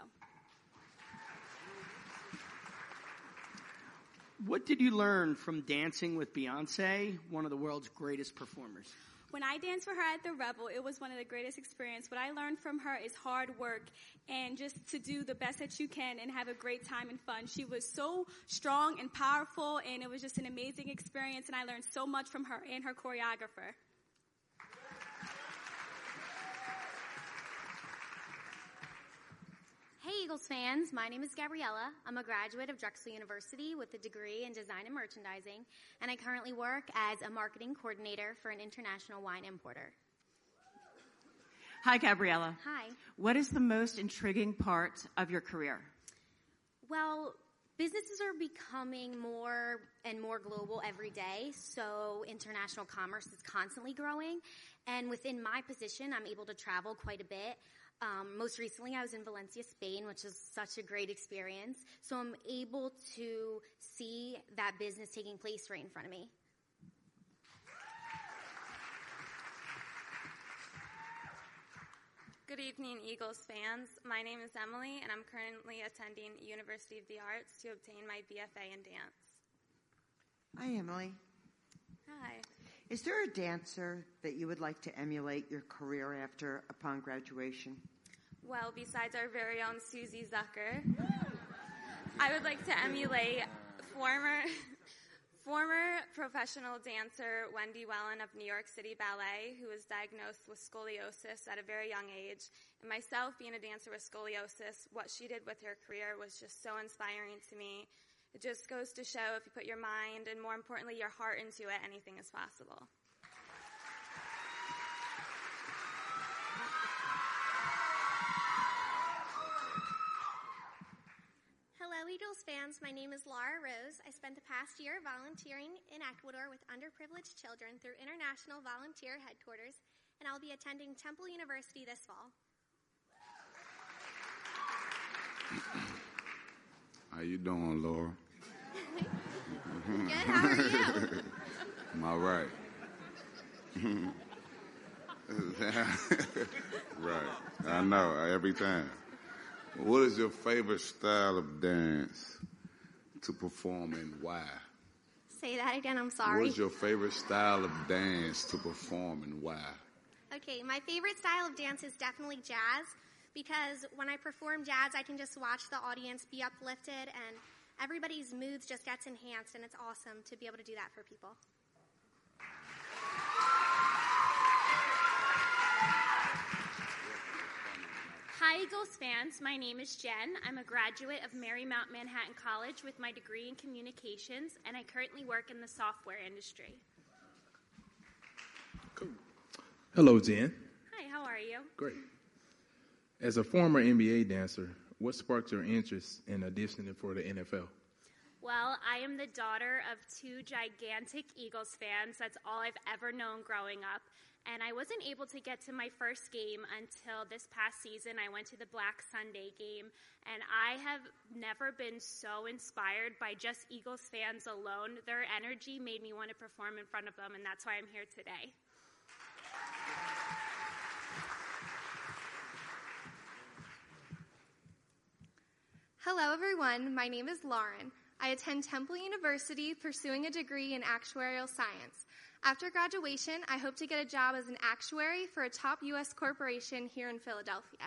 What did you learn from dancing with Beyonce, one of the world's greatest performers? When I danced for her at the Rebel, it was one of the greatest experiences. What I learned from her is hard work and just to do the best that you can and have a great time and fun. She was so strong and powerful, and it was just an amazing experience, and I learned so much from her and her choreographer. Hey Eagles fans, my name is Gabriella. I'm a graduate of Drexel University with a degree in design and merchandising, and I currently work as a marketing coordinator for an international wine importer. Hi, Gabriella. Hi. What is the most intriguing part of your career? Well, businesses are becoming more and more global every day, so international commerce is constantly growing. And within my position, I'm able to travel quite a bit. Um, most recently, I was in Valencia, Spain, which is such a great experience. So I'm able to see that business taking place right in front of me. Good evening, Eagles fans. My name is Emily, and I'm currently attending University of the Arts to obtain my B F A in dance. Hi, Emily. Hi. Is there a dancer that you would like to emulate your career after upon graduation? Well, besides our very own Susie Zucker, I would like to emulate former former professional dancer Wendy Wellen of New York City Ballet, who was diagnosed with scoliosis at a very young age. And myself, being a dancer with scoliosis, what she did with her career was just so inspiring to me. It just goes to show if you put your mind and, more importantly, your heart into it, anything is possible. Hello, Eagles fans. My name is Laura Rose. I spent the past year volunteering in Ecuador with underprivileged children through International Volunteer Headquarters, and I'll be attending Temple University this fall. How you doing, Laura? Good. How are you? I'm all right. Right. I know, every time. What is your favorite style of dance to perform and why? Say that again, I'm sorry. What is your favorite style of dance to perform and why? Okay, my favorite style of dance is definitely jazz, because when I perform jazz, I can just watch the audience be uplifted and everybody's moods just gets enhanced, and it's awesome to be able to do that for people. Hi, Eagles fans. My name is Jen. I'm a graduate of Marymount Manhattan College with my degree in communications, and I currently work in the software industry. Cool. Hello, Jen. Hi, how are you? Great. As a former N B A dancer, what sparked your interest in auditioning for the N F L? Well, I am the daughter of two gigantic Eagles fans. That's all I've ever known growing up. And I wasn't able to get to my first game until this past season. I went to the Black Sunday game, and I have never been so inspired by just Eagles fans alone. Their energy made me want to perform in front of them, and that's why I'm here today. Hello, everyone. My name is Lauren. I attend Temple University pursuing a degree in actuarial science. After graduation, I hope to get a job as an actuary for a top U S corporation here in Philadelphia.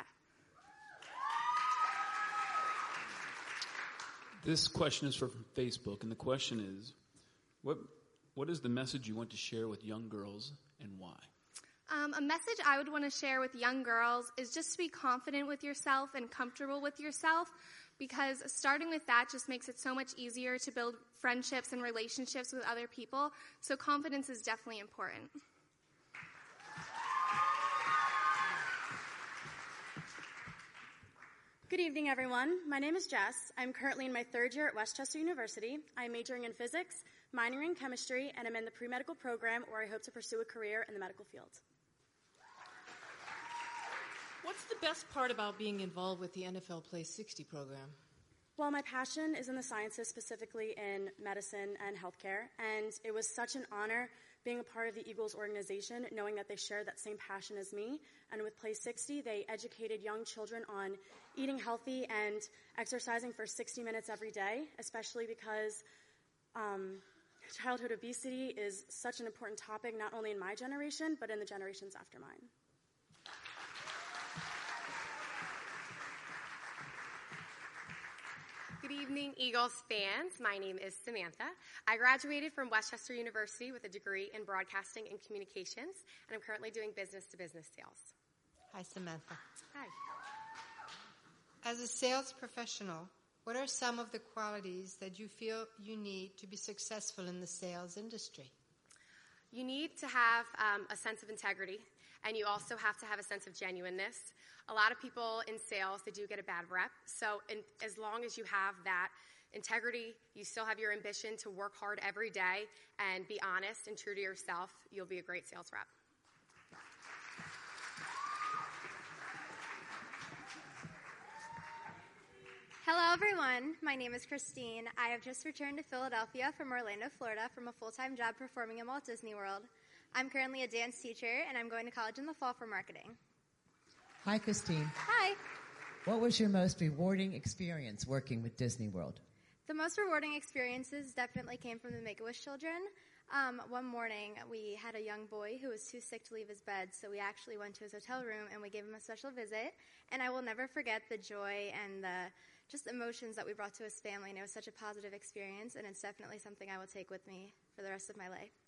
This question is from Facebook, and the question is, what what is the message you want to share with young girls and why? Um, a message I would want to share with young girls is just to be confident with yourself and comfortable with yourself, because starting with that just makes it so much easier to build friendships and relationships with other people. So confidence is definitely important. Good evening, everyone. My name is Jess. I'm currently in my third year at Westchester University. I'm majoring in physics, minoring in chemistry, and I'm in the pre-medical program where I hope to pursue a career in the medical field. What's the best part about being involved with the N F L Play sixty program? Well, my passion is in the sciences, specifically in medicine and healthcare, and it was such an honor being a part of the Eagles organization, knowing that they shared that same passion as me. And with Play sixty, they educated young children on eating healthy and exercising for sixty minutes every day, especially because um, childhood obesity is such an important topic, not only in my generation, but in the generations after mine. Good evening, Eagles fans. My name is Samantha. I graduated from Westchester University with a degree in broadcasting and communications, and I'm currently doing business-to-business sales. Hi, Samantha. Hi. As a sales professional, what are some of the qualities that you feel you need to be successful in the sales industry? You need to have um, a sense of integrity, and you also have to have a sense of genuineness. A lot of people in sales, they do get a bad rep. So in, as long as you have that integrity, you still have your ambition to work hard every day and be honest and true to yourself, you'll be a great sales rep. Hello, everyone. My name is Christine. I have just returned to Philadelphia from Orlando, Florida, from a full-time job performing at Walt Disney World. I'm currently a dance teacher, and I'm going to college in the fall for marketing. Hi, Christine. Hi. What was your most rewarding experience working with Disney World? The most rewarding experiences definitely came from the Make-A-Wish children. Um, one morning, we had a young boy who was too sick to leave his bed, so we actually went to his hotel room, and we gave him a special visit. And I will never forget the joy and the just emotions that we brought to his family, and it was such a positive experience, and it's definitely something I will take with me for the rest of my life.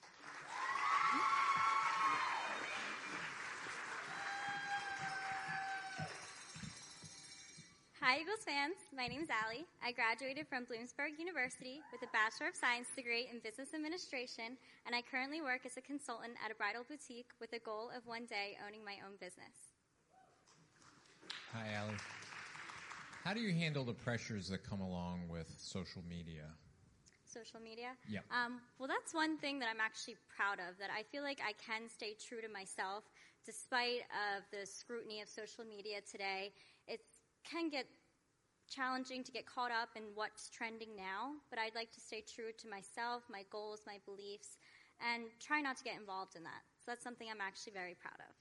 Hi, Eagles fans. My name is Allie. I graduated from Bloomsburg University with a Bachelor of Science degree in Business Administration, and I currently work as a consultant at a bridal boutique with a goal of one day owning my own business. Hi, Allie. How do you handle the pressures that come along with social media? Social media? Yeah. Um, well, that's one thing that I'm actually proud of, that I feel like I can stay true to myself despite of the scrutiny of social media today. It can get challenging to get caught up in what's trending now, but I'd like to stay true to myself, my goals, my beliefs, and try not to get involved in that. So that's something I'm actually very proud of.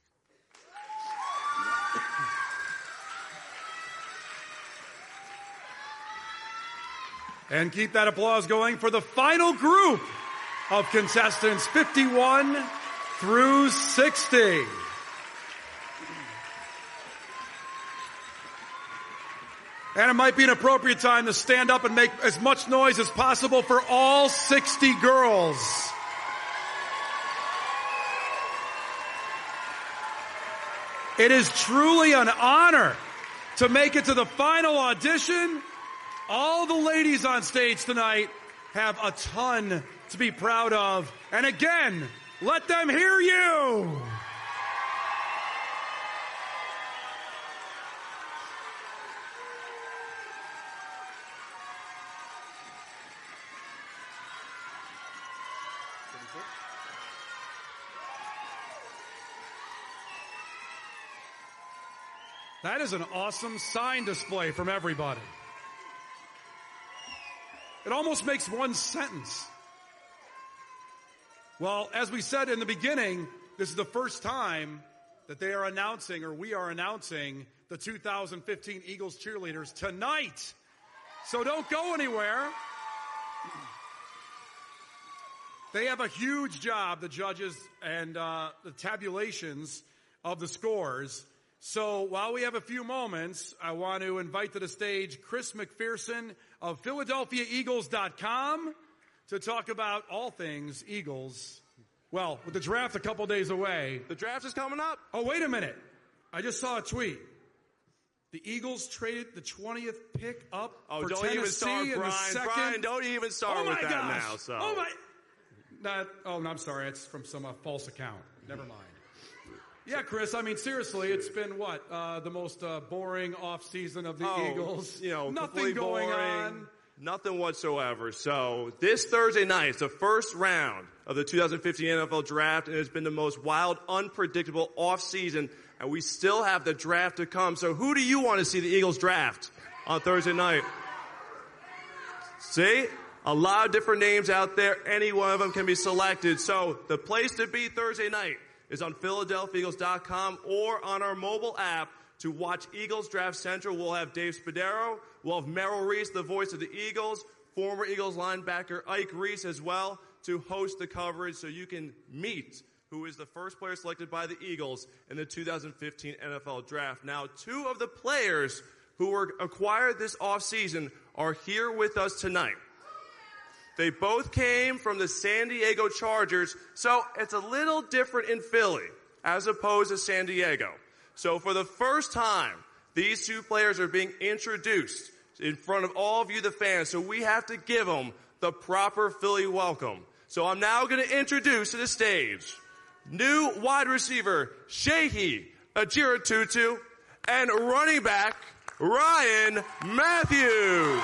And keep that applause going for the final group of contestants, fifty-one through sixty. And it might be an appropriate time to stand up and make as much noise as possible for all sixty girls. It is truly an honor to make it to the final audition. All the ladies on stage tonight have a ton to be proud of. And again, let them hear you. That is an awesome sign display from everybody. It almost makes one sentence. Well, as we said in the beginning, this is the first time that they are announcing, or we are announcing, the two thousand fifteen Eagles cheerleaders tonight. So don't go anywhere. They have a huge job, the judges, and uh, the tabulations of the scores. So while we have a few moments, I want to invite to the stage Chris McPherson of Philadelphia Eagles dot com to talk about all things Eagles. Well, with the draft a couple days away. The draft is coming up. Oh, wait a minute. I just saw a tweet. The Eagles traded the twentieth pick up oh, for don't Tennessee even start, in Brian. the second. Brian, don't even start oh with that gosh. now. So. Oh, my. Not, oh, no, I'm sorry. It's from some uh, false account. Never mind. Yeah, Chris, I mean, seriously, it's been what? Uh, the most uh, boring off-season of the oh, Eagles. You know, nothing going boring, on. Nothing whatsoever. So this Thursday night is the first round of the two thousand fifteen N F L Draft, and it's been the most wild, unpredictable off-season, and we still have the draft to come. So who do you want to see the Eagles draft on Thursday night? See? A lot of different names out there. Any one of them can be selected. So the place to be Thursday night is on Philadelphia Eagles dot com or on our mobile app to watch Eagles Draft Central. We'll have Dave Spadaro. We'll have Merrill Reese, the voice of the Eagles, former Eagles linebacker Ike Reese as well, to host the coverage so you can meet who is the first player selected by the Eagles in the two thousand fifteen N F L Draft. Now, two of the players who were acquired this offseason are here with us tonight. They both came from the San Diego Chargers, so it's a little different in Philly as opposed to San Diego. So for the first time, These two players are being introduced in front of all of you, the fans, so we have to give them the proper Philly welcome. So I'm now going to introduce to the stage new wide receiver Shehi Ajiratutu and running back Ryan Matthews.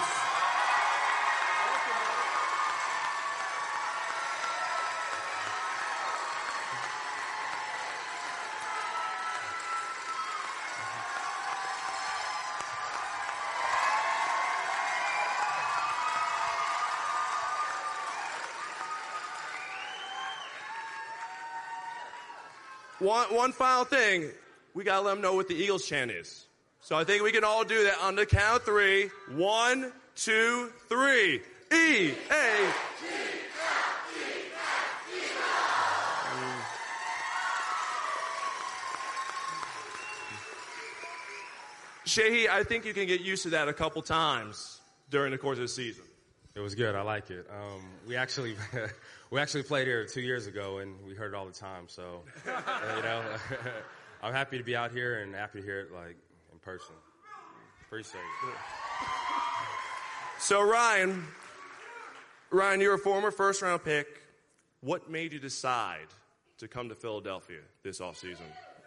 One, one final thing, we gotta let them know what the Eagles chant is. So I think we can all do that on the count of three. One, two, three. E A. Shehi, I think you can get used to that a couple times during the course of the season. It was good. I like it. Um, we actually we actually played here two years ago, and we heard it all the time. So, uh, you know, I'm happy to be out here and happy to hear it like in person. Appreciate it. So, Ryan, Ryan, you're a former first-round pick. What made you decide to come to Philadelphia this offseason?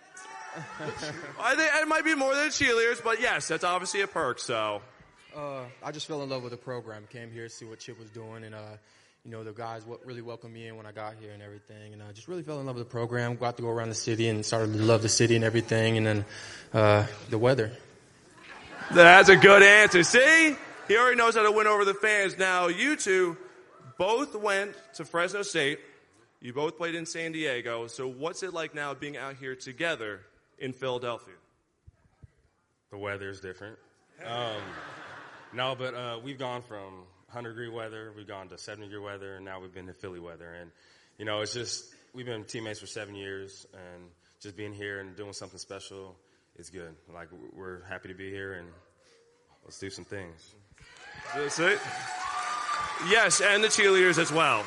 I think it might be more than cheerleaders, but yes, that's obviously a perk. So. Uh, I just fell in love with the program. Came here to see what Chip was doing, and uh, you know the guys w- really welcomed me in when I got here and everything. And I uh, just really fell in love with the program. Got to go around the city and started to love the city and everything. And then uh, the weather. That's a good answer. See, he already knows how to win over the fans. Now, you two both went to Fresno State. You both played in San Diego. So, what's it like now being out here together in Philadelphia? The weather is different. Um, No, but uh, we've gone from one hundred degree weather, we've gone to seventy degree weather, and now we've been to Philly weather. And, you know, it's just, we've been teammates for seven years, and just being here and doing something special is good. Like, we're happy to be here, and let's do some things. That's it. Yes, and the cheerleaders as well.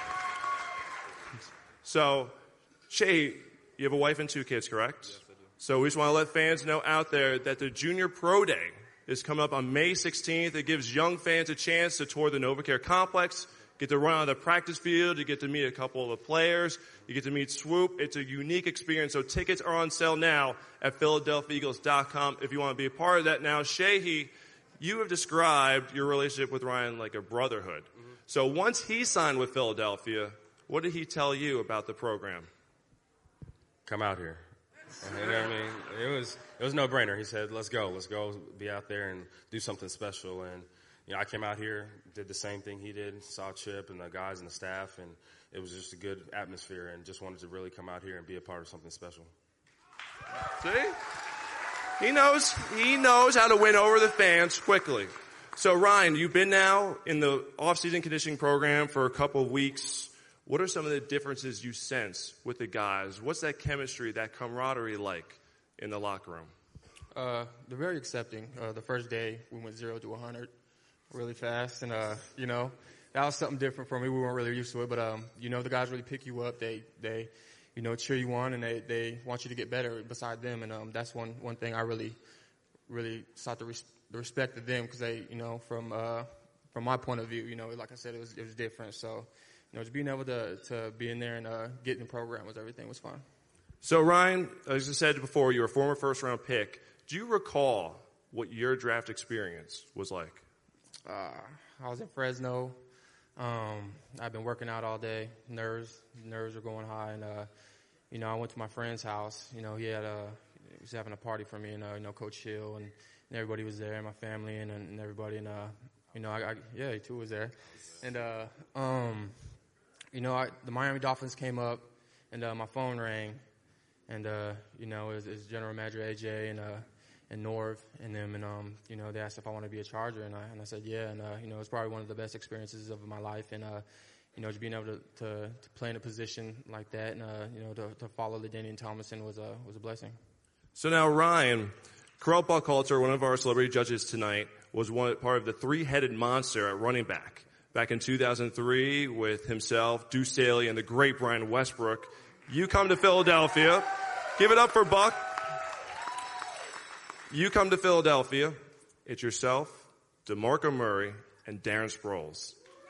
So, Shay, you have a wife and two kids, correct? Yes, I do. So we just want to let fans know out there that the Junior Pro Day is coming up on May sixteenth. It gives young fans a chance to tour the NovaCare complex, get to run on the practice field, you get to meet a couple of the players, you get to meet Swoop. It's a unique experience. So tickets are on sale now at Philadelphia Eagles dot com if you want to be a part of that. Now, Shehi, you have described your relationship with Ryan like a brotherhood. Mm-hmm. So once he signed with Philadelphia, what did he tell you about the program? Come out here. You know what I mean? It was it was no brainer. He said, "Let's go, let's go, be out there and do something special." And you know, I came out here, did the same thing he did, saw Chip and the guys and the staff, and it was just a good atmosphere. And just wanted to really come out here and be a part of something special. See, he knows he knows how to win over the fans quickly. So Ryan, you've been now in the off-season conditioning program for a couple of weeks. What are some of the differences you sense with the guys? What's that chemistry, that camaraderie like in the locker room? Uh, they're very accepting. Uh, the first day, we went zero to one hundred really fast. And, uh, you know, that was something different for me. We weren't really used to it. But, um, you know, the guys really pick you up. They, they you know, cheer you on, and they, they want you to get better beside them. And um, that's one, one thing I really, really sought the, res- the respect of them because they, you know, from uh, from my point of view, you know, like I said, it was, it was different. So, you know, just being able to, to be in there and uh, get in the program was everything was fun. So, Ryan, as I said before, you're a former first-round pick. Do you recall what your draft experience was like? Uh, I was in Fresno. Um, I've been working out all day. Nerves, nerves were going high, and uh, you know, I went to my friend's house. You know, he had a, he was having a party for me, and uh, you know, Coach Hill and, and everybody was there, and my family, and and everybody, and uh, you know, I, I yeah, he too was there, and uh, um. You know, I, the Miami Dolphins came up, and uh, my phone rang, and uh, you know, it was, it was General Manager A J and uh, and Norv and them, and um, you know, they asked if I wanted to be a Charger, and I and I said yeah, and uh, you know, it was probably one of the best experiences of my life, and uh, you know, just being able to, to, to play in a position like that, and uh, you know, to, to follow LaDainian Tomlinson was a was a blessing. So now, Ryan, Carell Buckhalter, one of our celebrity judges tonight, was one part of the three-headed monster at running back. Back in two thousand three with himself, Deuce Staley, and the great Brian Westbrook. You come to Philadelphia. Give it up for Buck. You come to Philadelphia, it's yourself, DeMarco Murray, and Darren Sproles.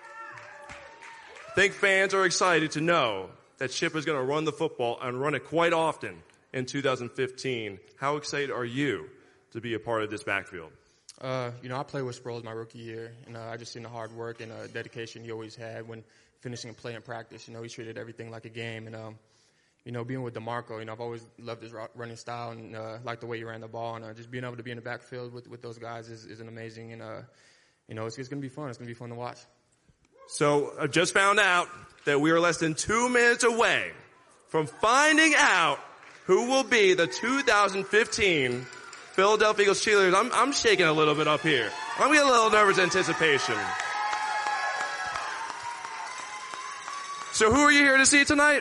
I think fans are excited to know that Chip is going to run the football and run it quite often in two thousand fifteen. How excited are you to be a part of this backfield? Uh, you know, I played with Sproles my rookie year, and uh, I just seen the hard work and uh, dedication he always had when finishing a play in practice. You know, he treated everything like a game, and um, you know, being with DeMarco, you know, I've always loved his running style and uh, liked the way he ran the ball, and uh, just being able to be in the backfield with with those guys is, is an amazing, and uh, you know, it's, it's going to be fun. It's going to be fun to watch. So I just found out that we are less than two minutes away from finding out who will be the two thousand fifteen Philadelphia Eagles cheerleaders. I'm, I'm shaking a little bit up here. I'm getting a little nervous in anticipation. So who are you here to see tonight?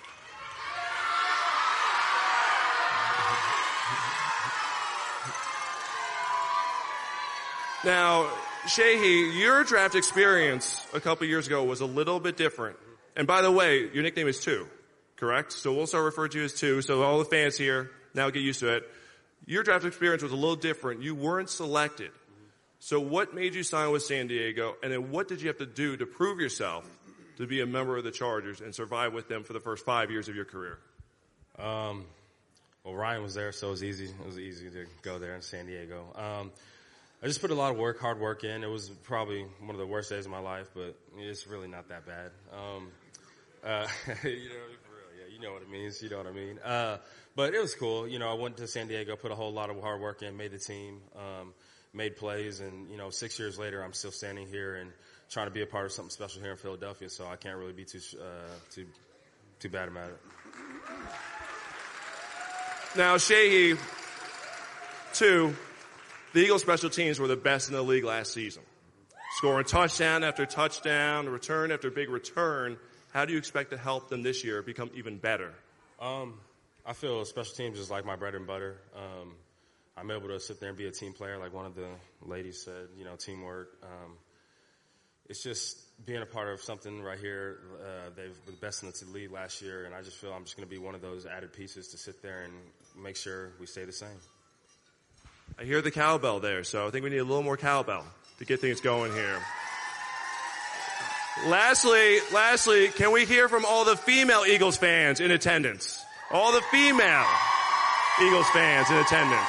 Now, Shehi, your draft experience a couple years ago was a little bit different. And by the way, your nickname is Two, correct? So we'll start referring to you as Two. So all the fans here now get used to it. Your draft experience was a little different. You weren't selected. So what made you sign with San Diego? And then what did you have to do to prove yourself to be a member of the Chargers and survive with them for the first five years of your career? Um, well, Ryan was there, so it was easy. It was easy to go there in San Diego. Um, I just put a lot of work, hard work in. It was probably one of the worst days of my life, but it's really not that bad. Um, uh, you know, for real, yeah, you know what it means. You know what I mean. Uh, but it was cool. You know, I went to San Diego, put a whole lot of hard work in, made the team, um, made plays, and you know, six years later, I'm still standing here and trying to be a part of something special here in Philadelphia. So I can't really be too uh, too too bad about it. Now, Shehi, Two. The Eagles special teams were the best in the league last season. Scoring touchdown after touchdown, return after big return. How do you expect to help them this year become even better? Um, I feel special teams is like my bread and butter. Um, I'm able to sit there and be a team player, like one of the ladies said, you know, teamwork. Um, it's just being a part of something right here. Uh, they were the best in the league last year, and I just feel I'm just going to be one of those added pieces to sit there and make sure we stay the same. I hear the cowbell there, so I think we need a little more cowbell to get things going here. Lastly, lastly, can we hear from all the female Eagles fans in attendance? All the female Eagles fans in attendance.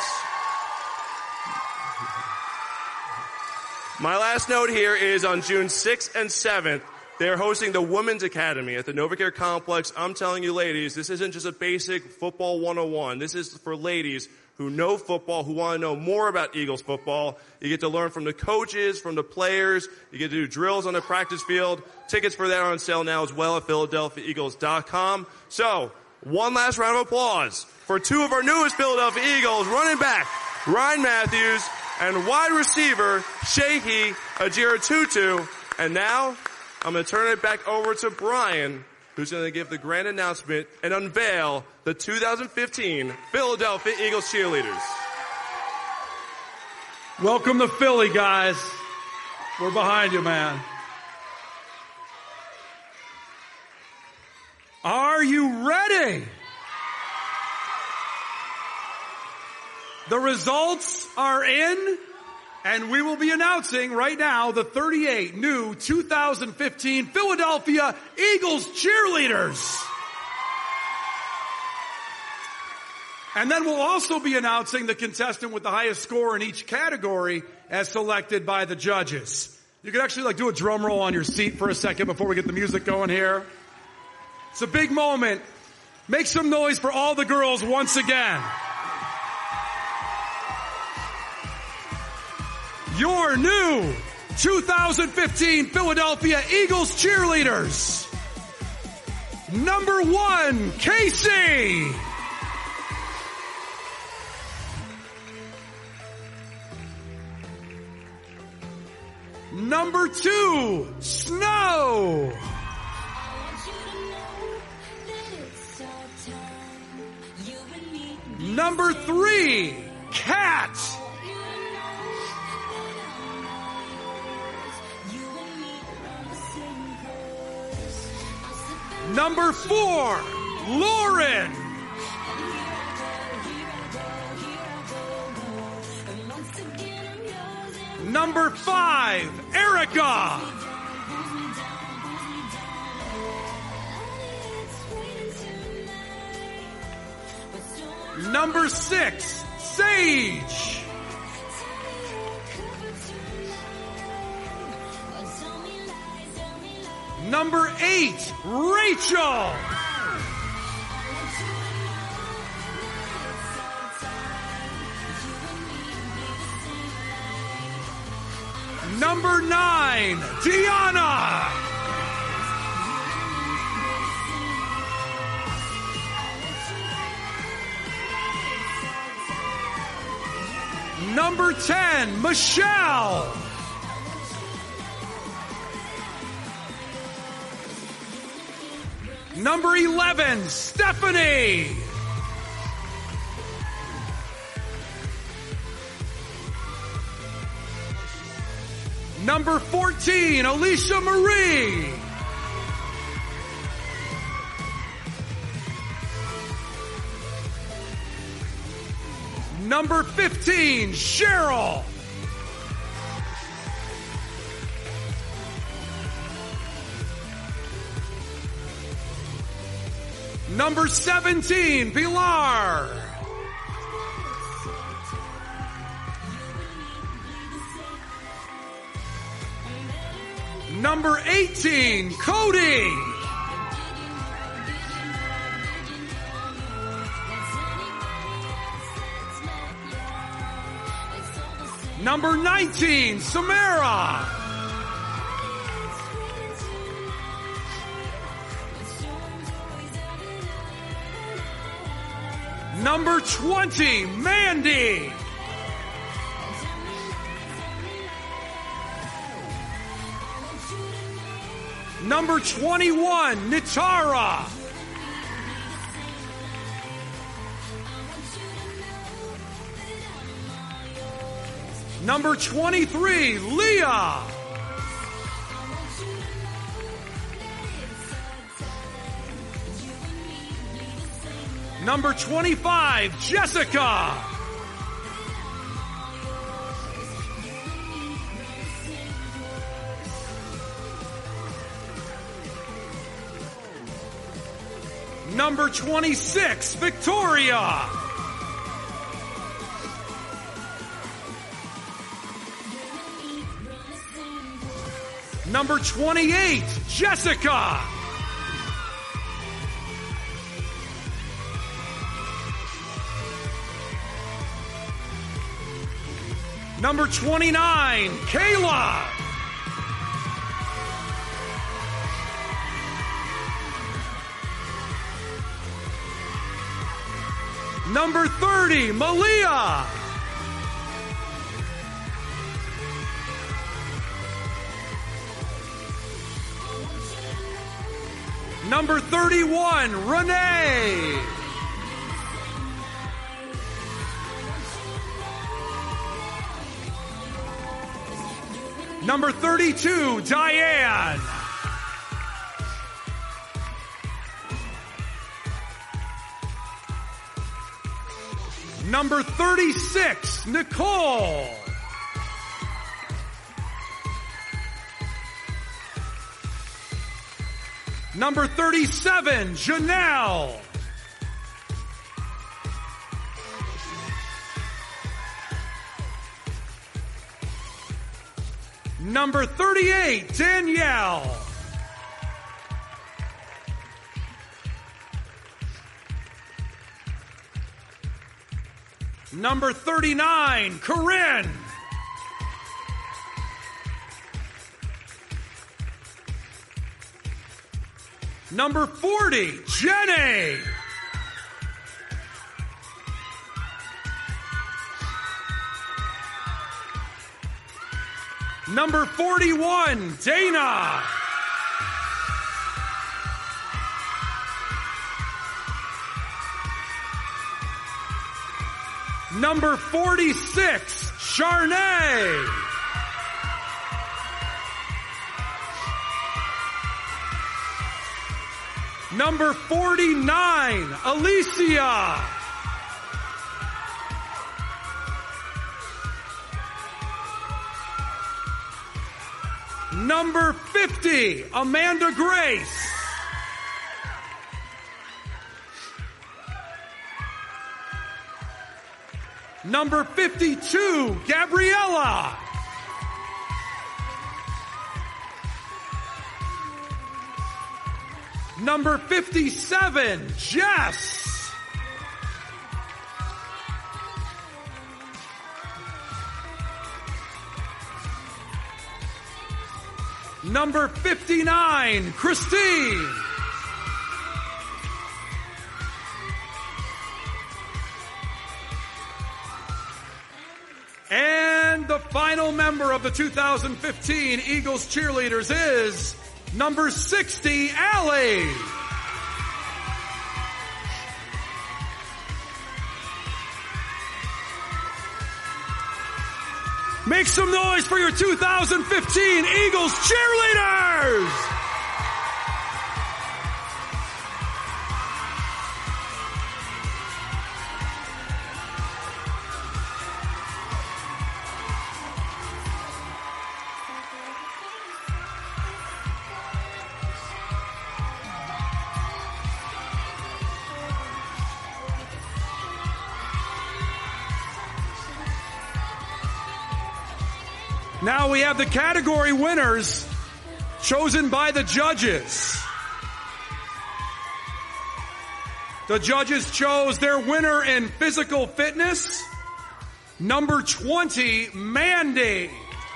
My last note here is on June sixth and seventh, they're hosting the Women's Academy at the NovaCare Complex. I'm telling you, ladies, this isn't just a basic football one oh one. This is for ladies who know football, who want to know more about Eagles football. You get to learn from the coaches, from the players. You get to do drills on the practice field. Tickets for that are on sale now as well at Philadelphia Eagles dot com. So, one last round of applause for two of our newest Philadelphia Eagles, running back Ryan Matthews and wide receiver Shehi Ajira-Tutu. And now, I'm going to turn it back over to Brian, who's going to give the grand announcement and unveil the two thousand fifteen Philadelphia Eagles cheerleaders. Welcome to Philly, guys. We're behind you, man. Are you ready? The results are in, and we will be announcing right now the thirty-eight new two thousand fifteen Philadelphia Eagles cheerleaders. And then we'll also be announcing the contestant with the highest score in each category as selected by the judges. You can actually like do a drum roll on your seat for a second before we get the music going here. It's a big moment. Make some noise for all the girls once again. Your new two thousand fifteen Philadelphia Eagles cheerleaders. Number one, Casey. Number two, Snow. Number three, Cat. Number four, Lauren. Number five, Erica. Number six, Sage. Number eight, Rachel. Number nine, Deanna. Number ten, Michelle. Number eleven, Stephanie. Number fourteen, Alicia Marie. Number fifteen, Cheryl. Number seventeen, Pilar. Number eighteen, Cody. Number nineteen, Samara. Number twenty, Mandy. Number twenty-one, Nitara. Number twenty-three, Leah. Number twenty-five, Jessica. Number twenty-six, Victoria. Number twenty-eight, Jessica. Number twenty-nine, Kayla. Number thirty, Malia. Number thirty-one, Renee. Number thirty-two, Diane. Number thirty-six, Nicole. Number thirty-seven, Janelle. Number thirty-eight, Danielle. Number thirty-nine, Corinne. Number forty, Jenny. Number forty-one, Dana. Number forty-six, Charnay. Number forty-nine, Alicia. Number fifty, Amanda Grace. Number fifty-two, Gabriella. Number fifty-seven, Jess. Number fifty-nine, Christine. And the final member of the two thousand fifteen Eagles cheerleaders is number sixty, Allie. Make some noise for your two thousand fifteen Eagles cheerleaders! Now we have the category winners chosen by the judges. The judges chose their winner in physical fitness, number twenty, Mandy.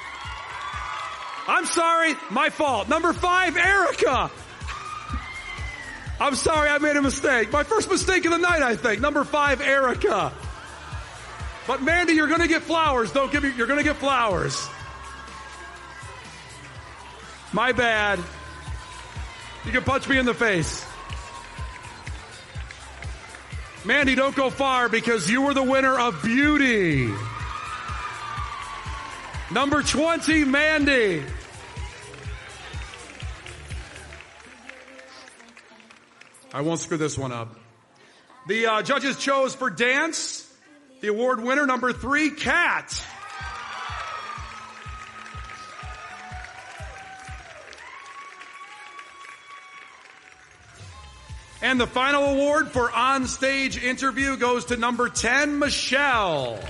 I'm sorry, my fault. Number five, Erica. I'm sorry, I made a mistake. My first mistake of the night, I think. Number five, Erica. But Mandy, you're gonna get flowers. Don't give me, you're gonna get flowers. My bad. You can punch me in the face. Mandy, don't go far because you were the winner of beauty. Number twenty, Mandy. I won't screw this one up. The uh, judges chose for dance, the award winner, number three, Kat. And the final award for on-stage interview goes to number ten, Michelle.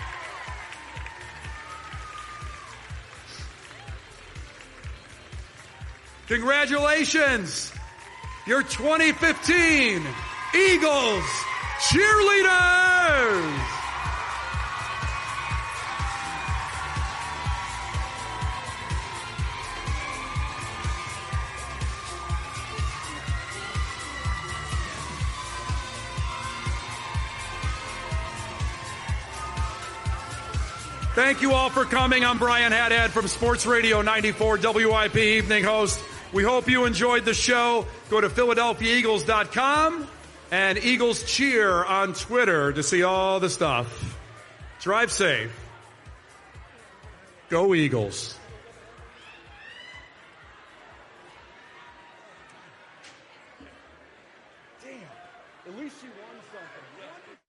Congratulations, your twenty fifteen Eagles cheerleaders! Thank you all for coming. I'm Brian Haddad from Sports Radio ninety-four W I P Evening Host. We hope you enjoyed the show. Go to Philadelphia Eagles dot com and Eagles Cheer on Twitter to see all the stuff. Drive safe. Go Eagles. Damn. At least you won something.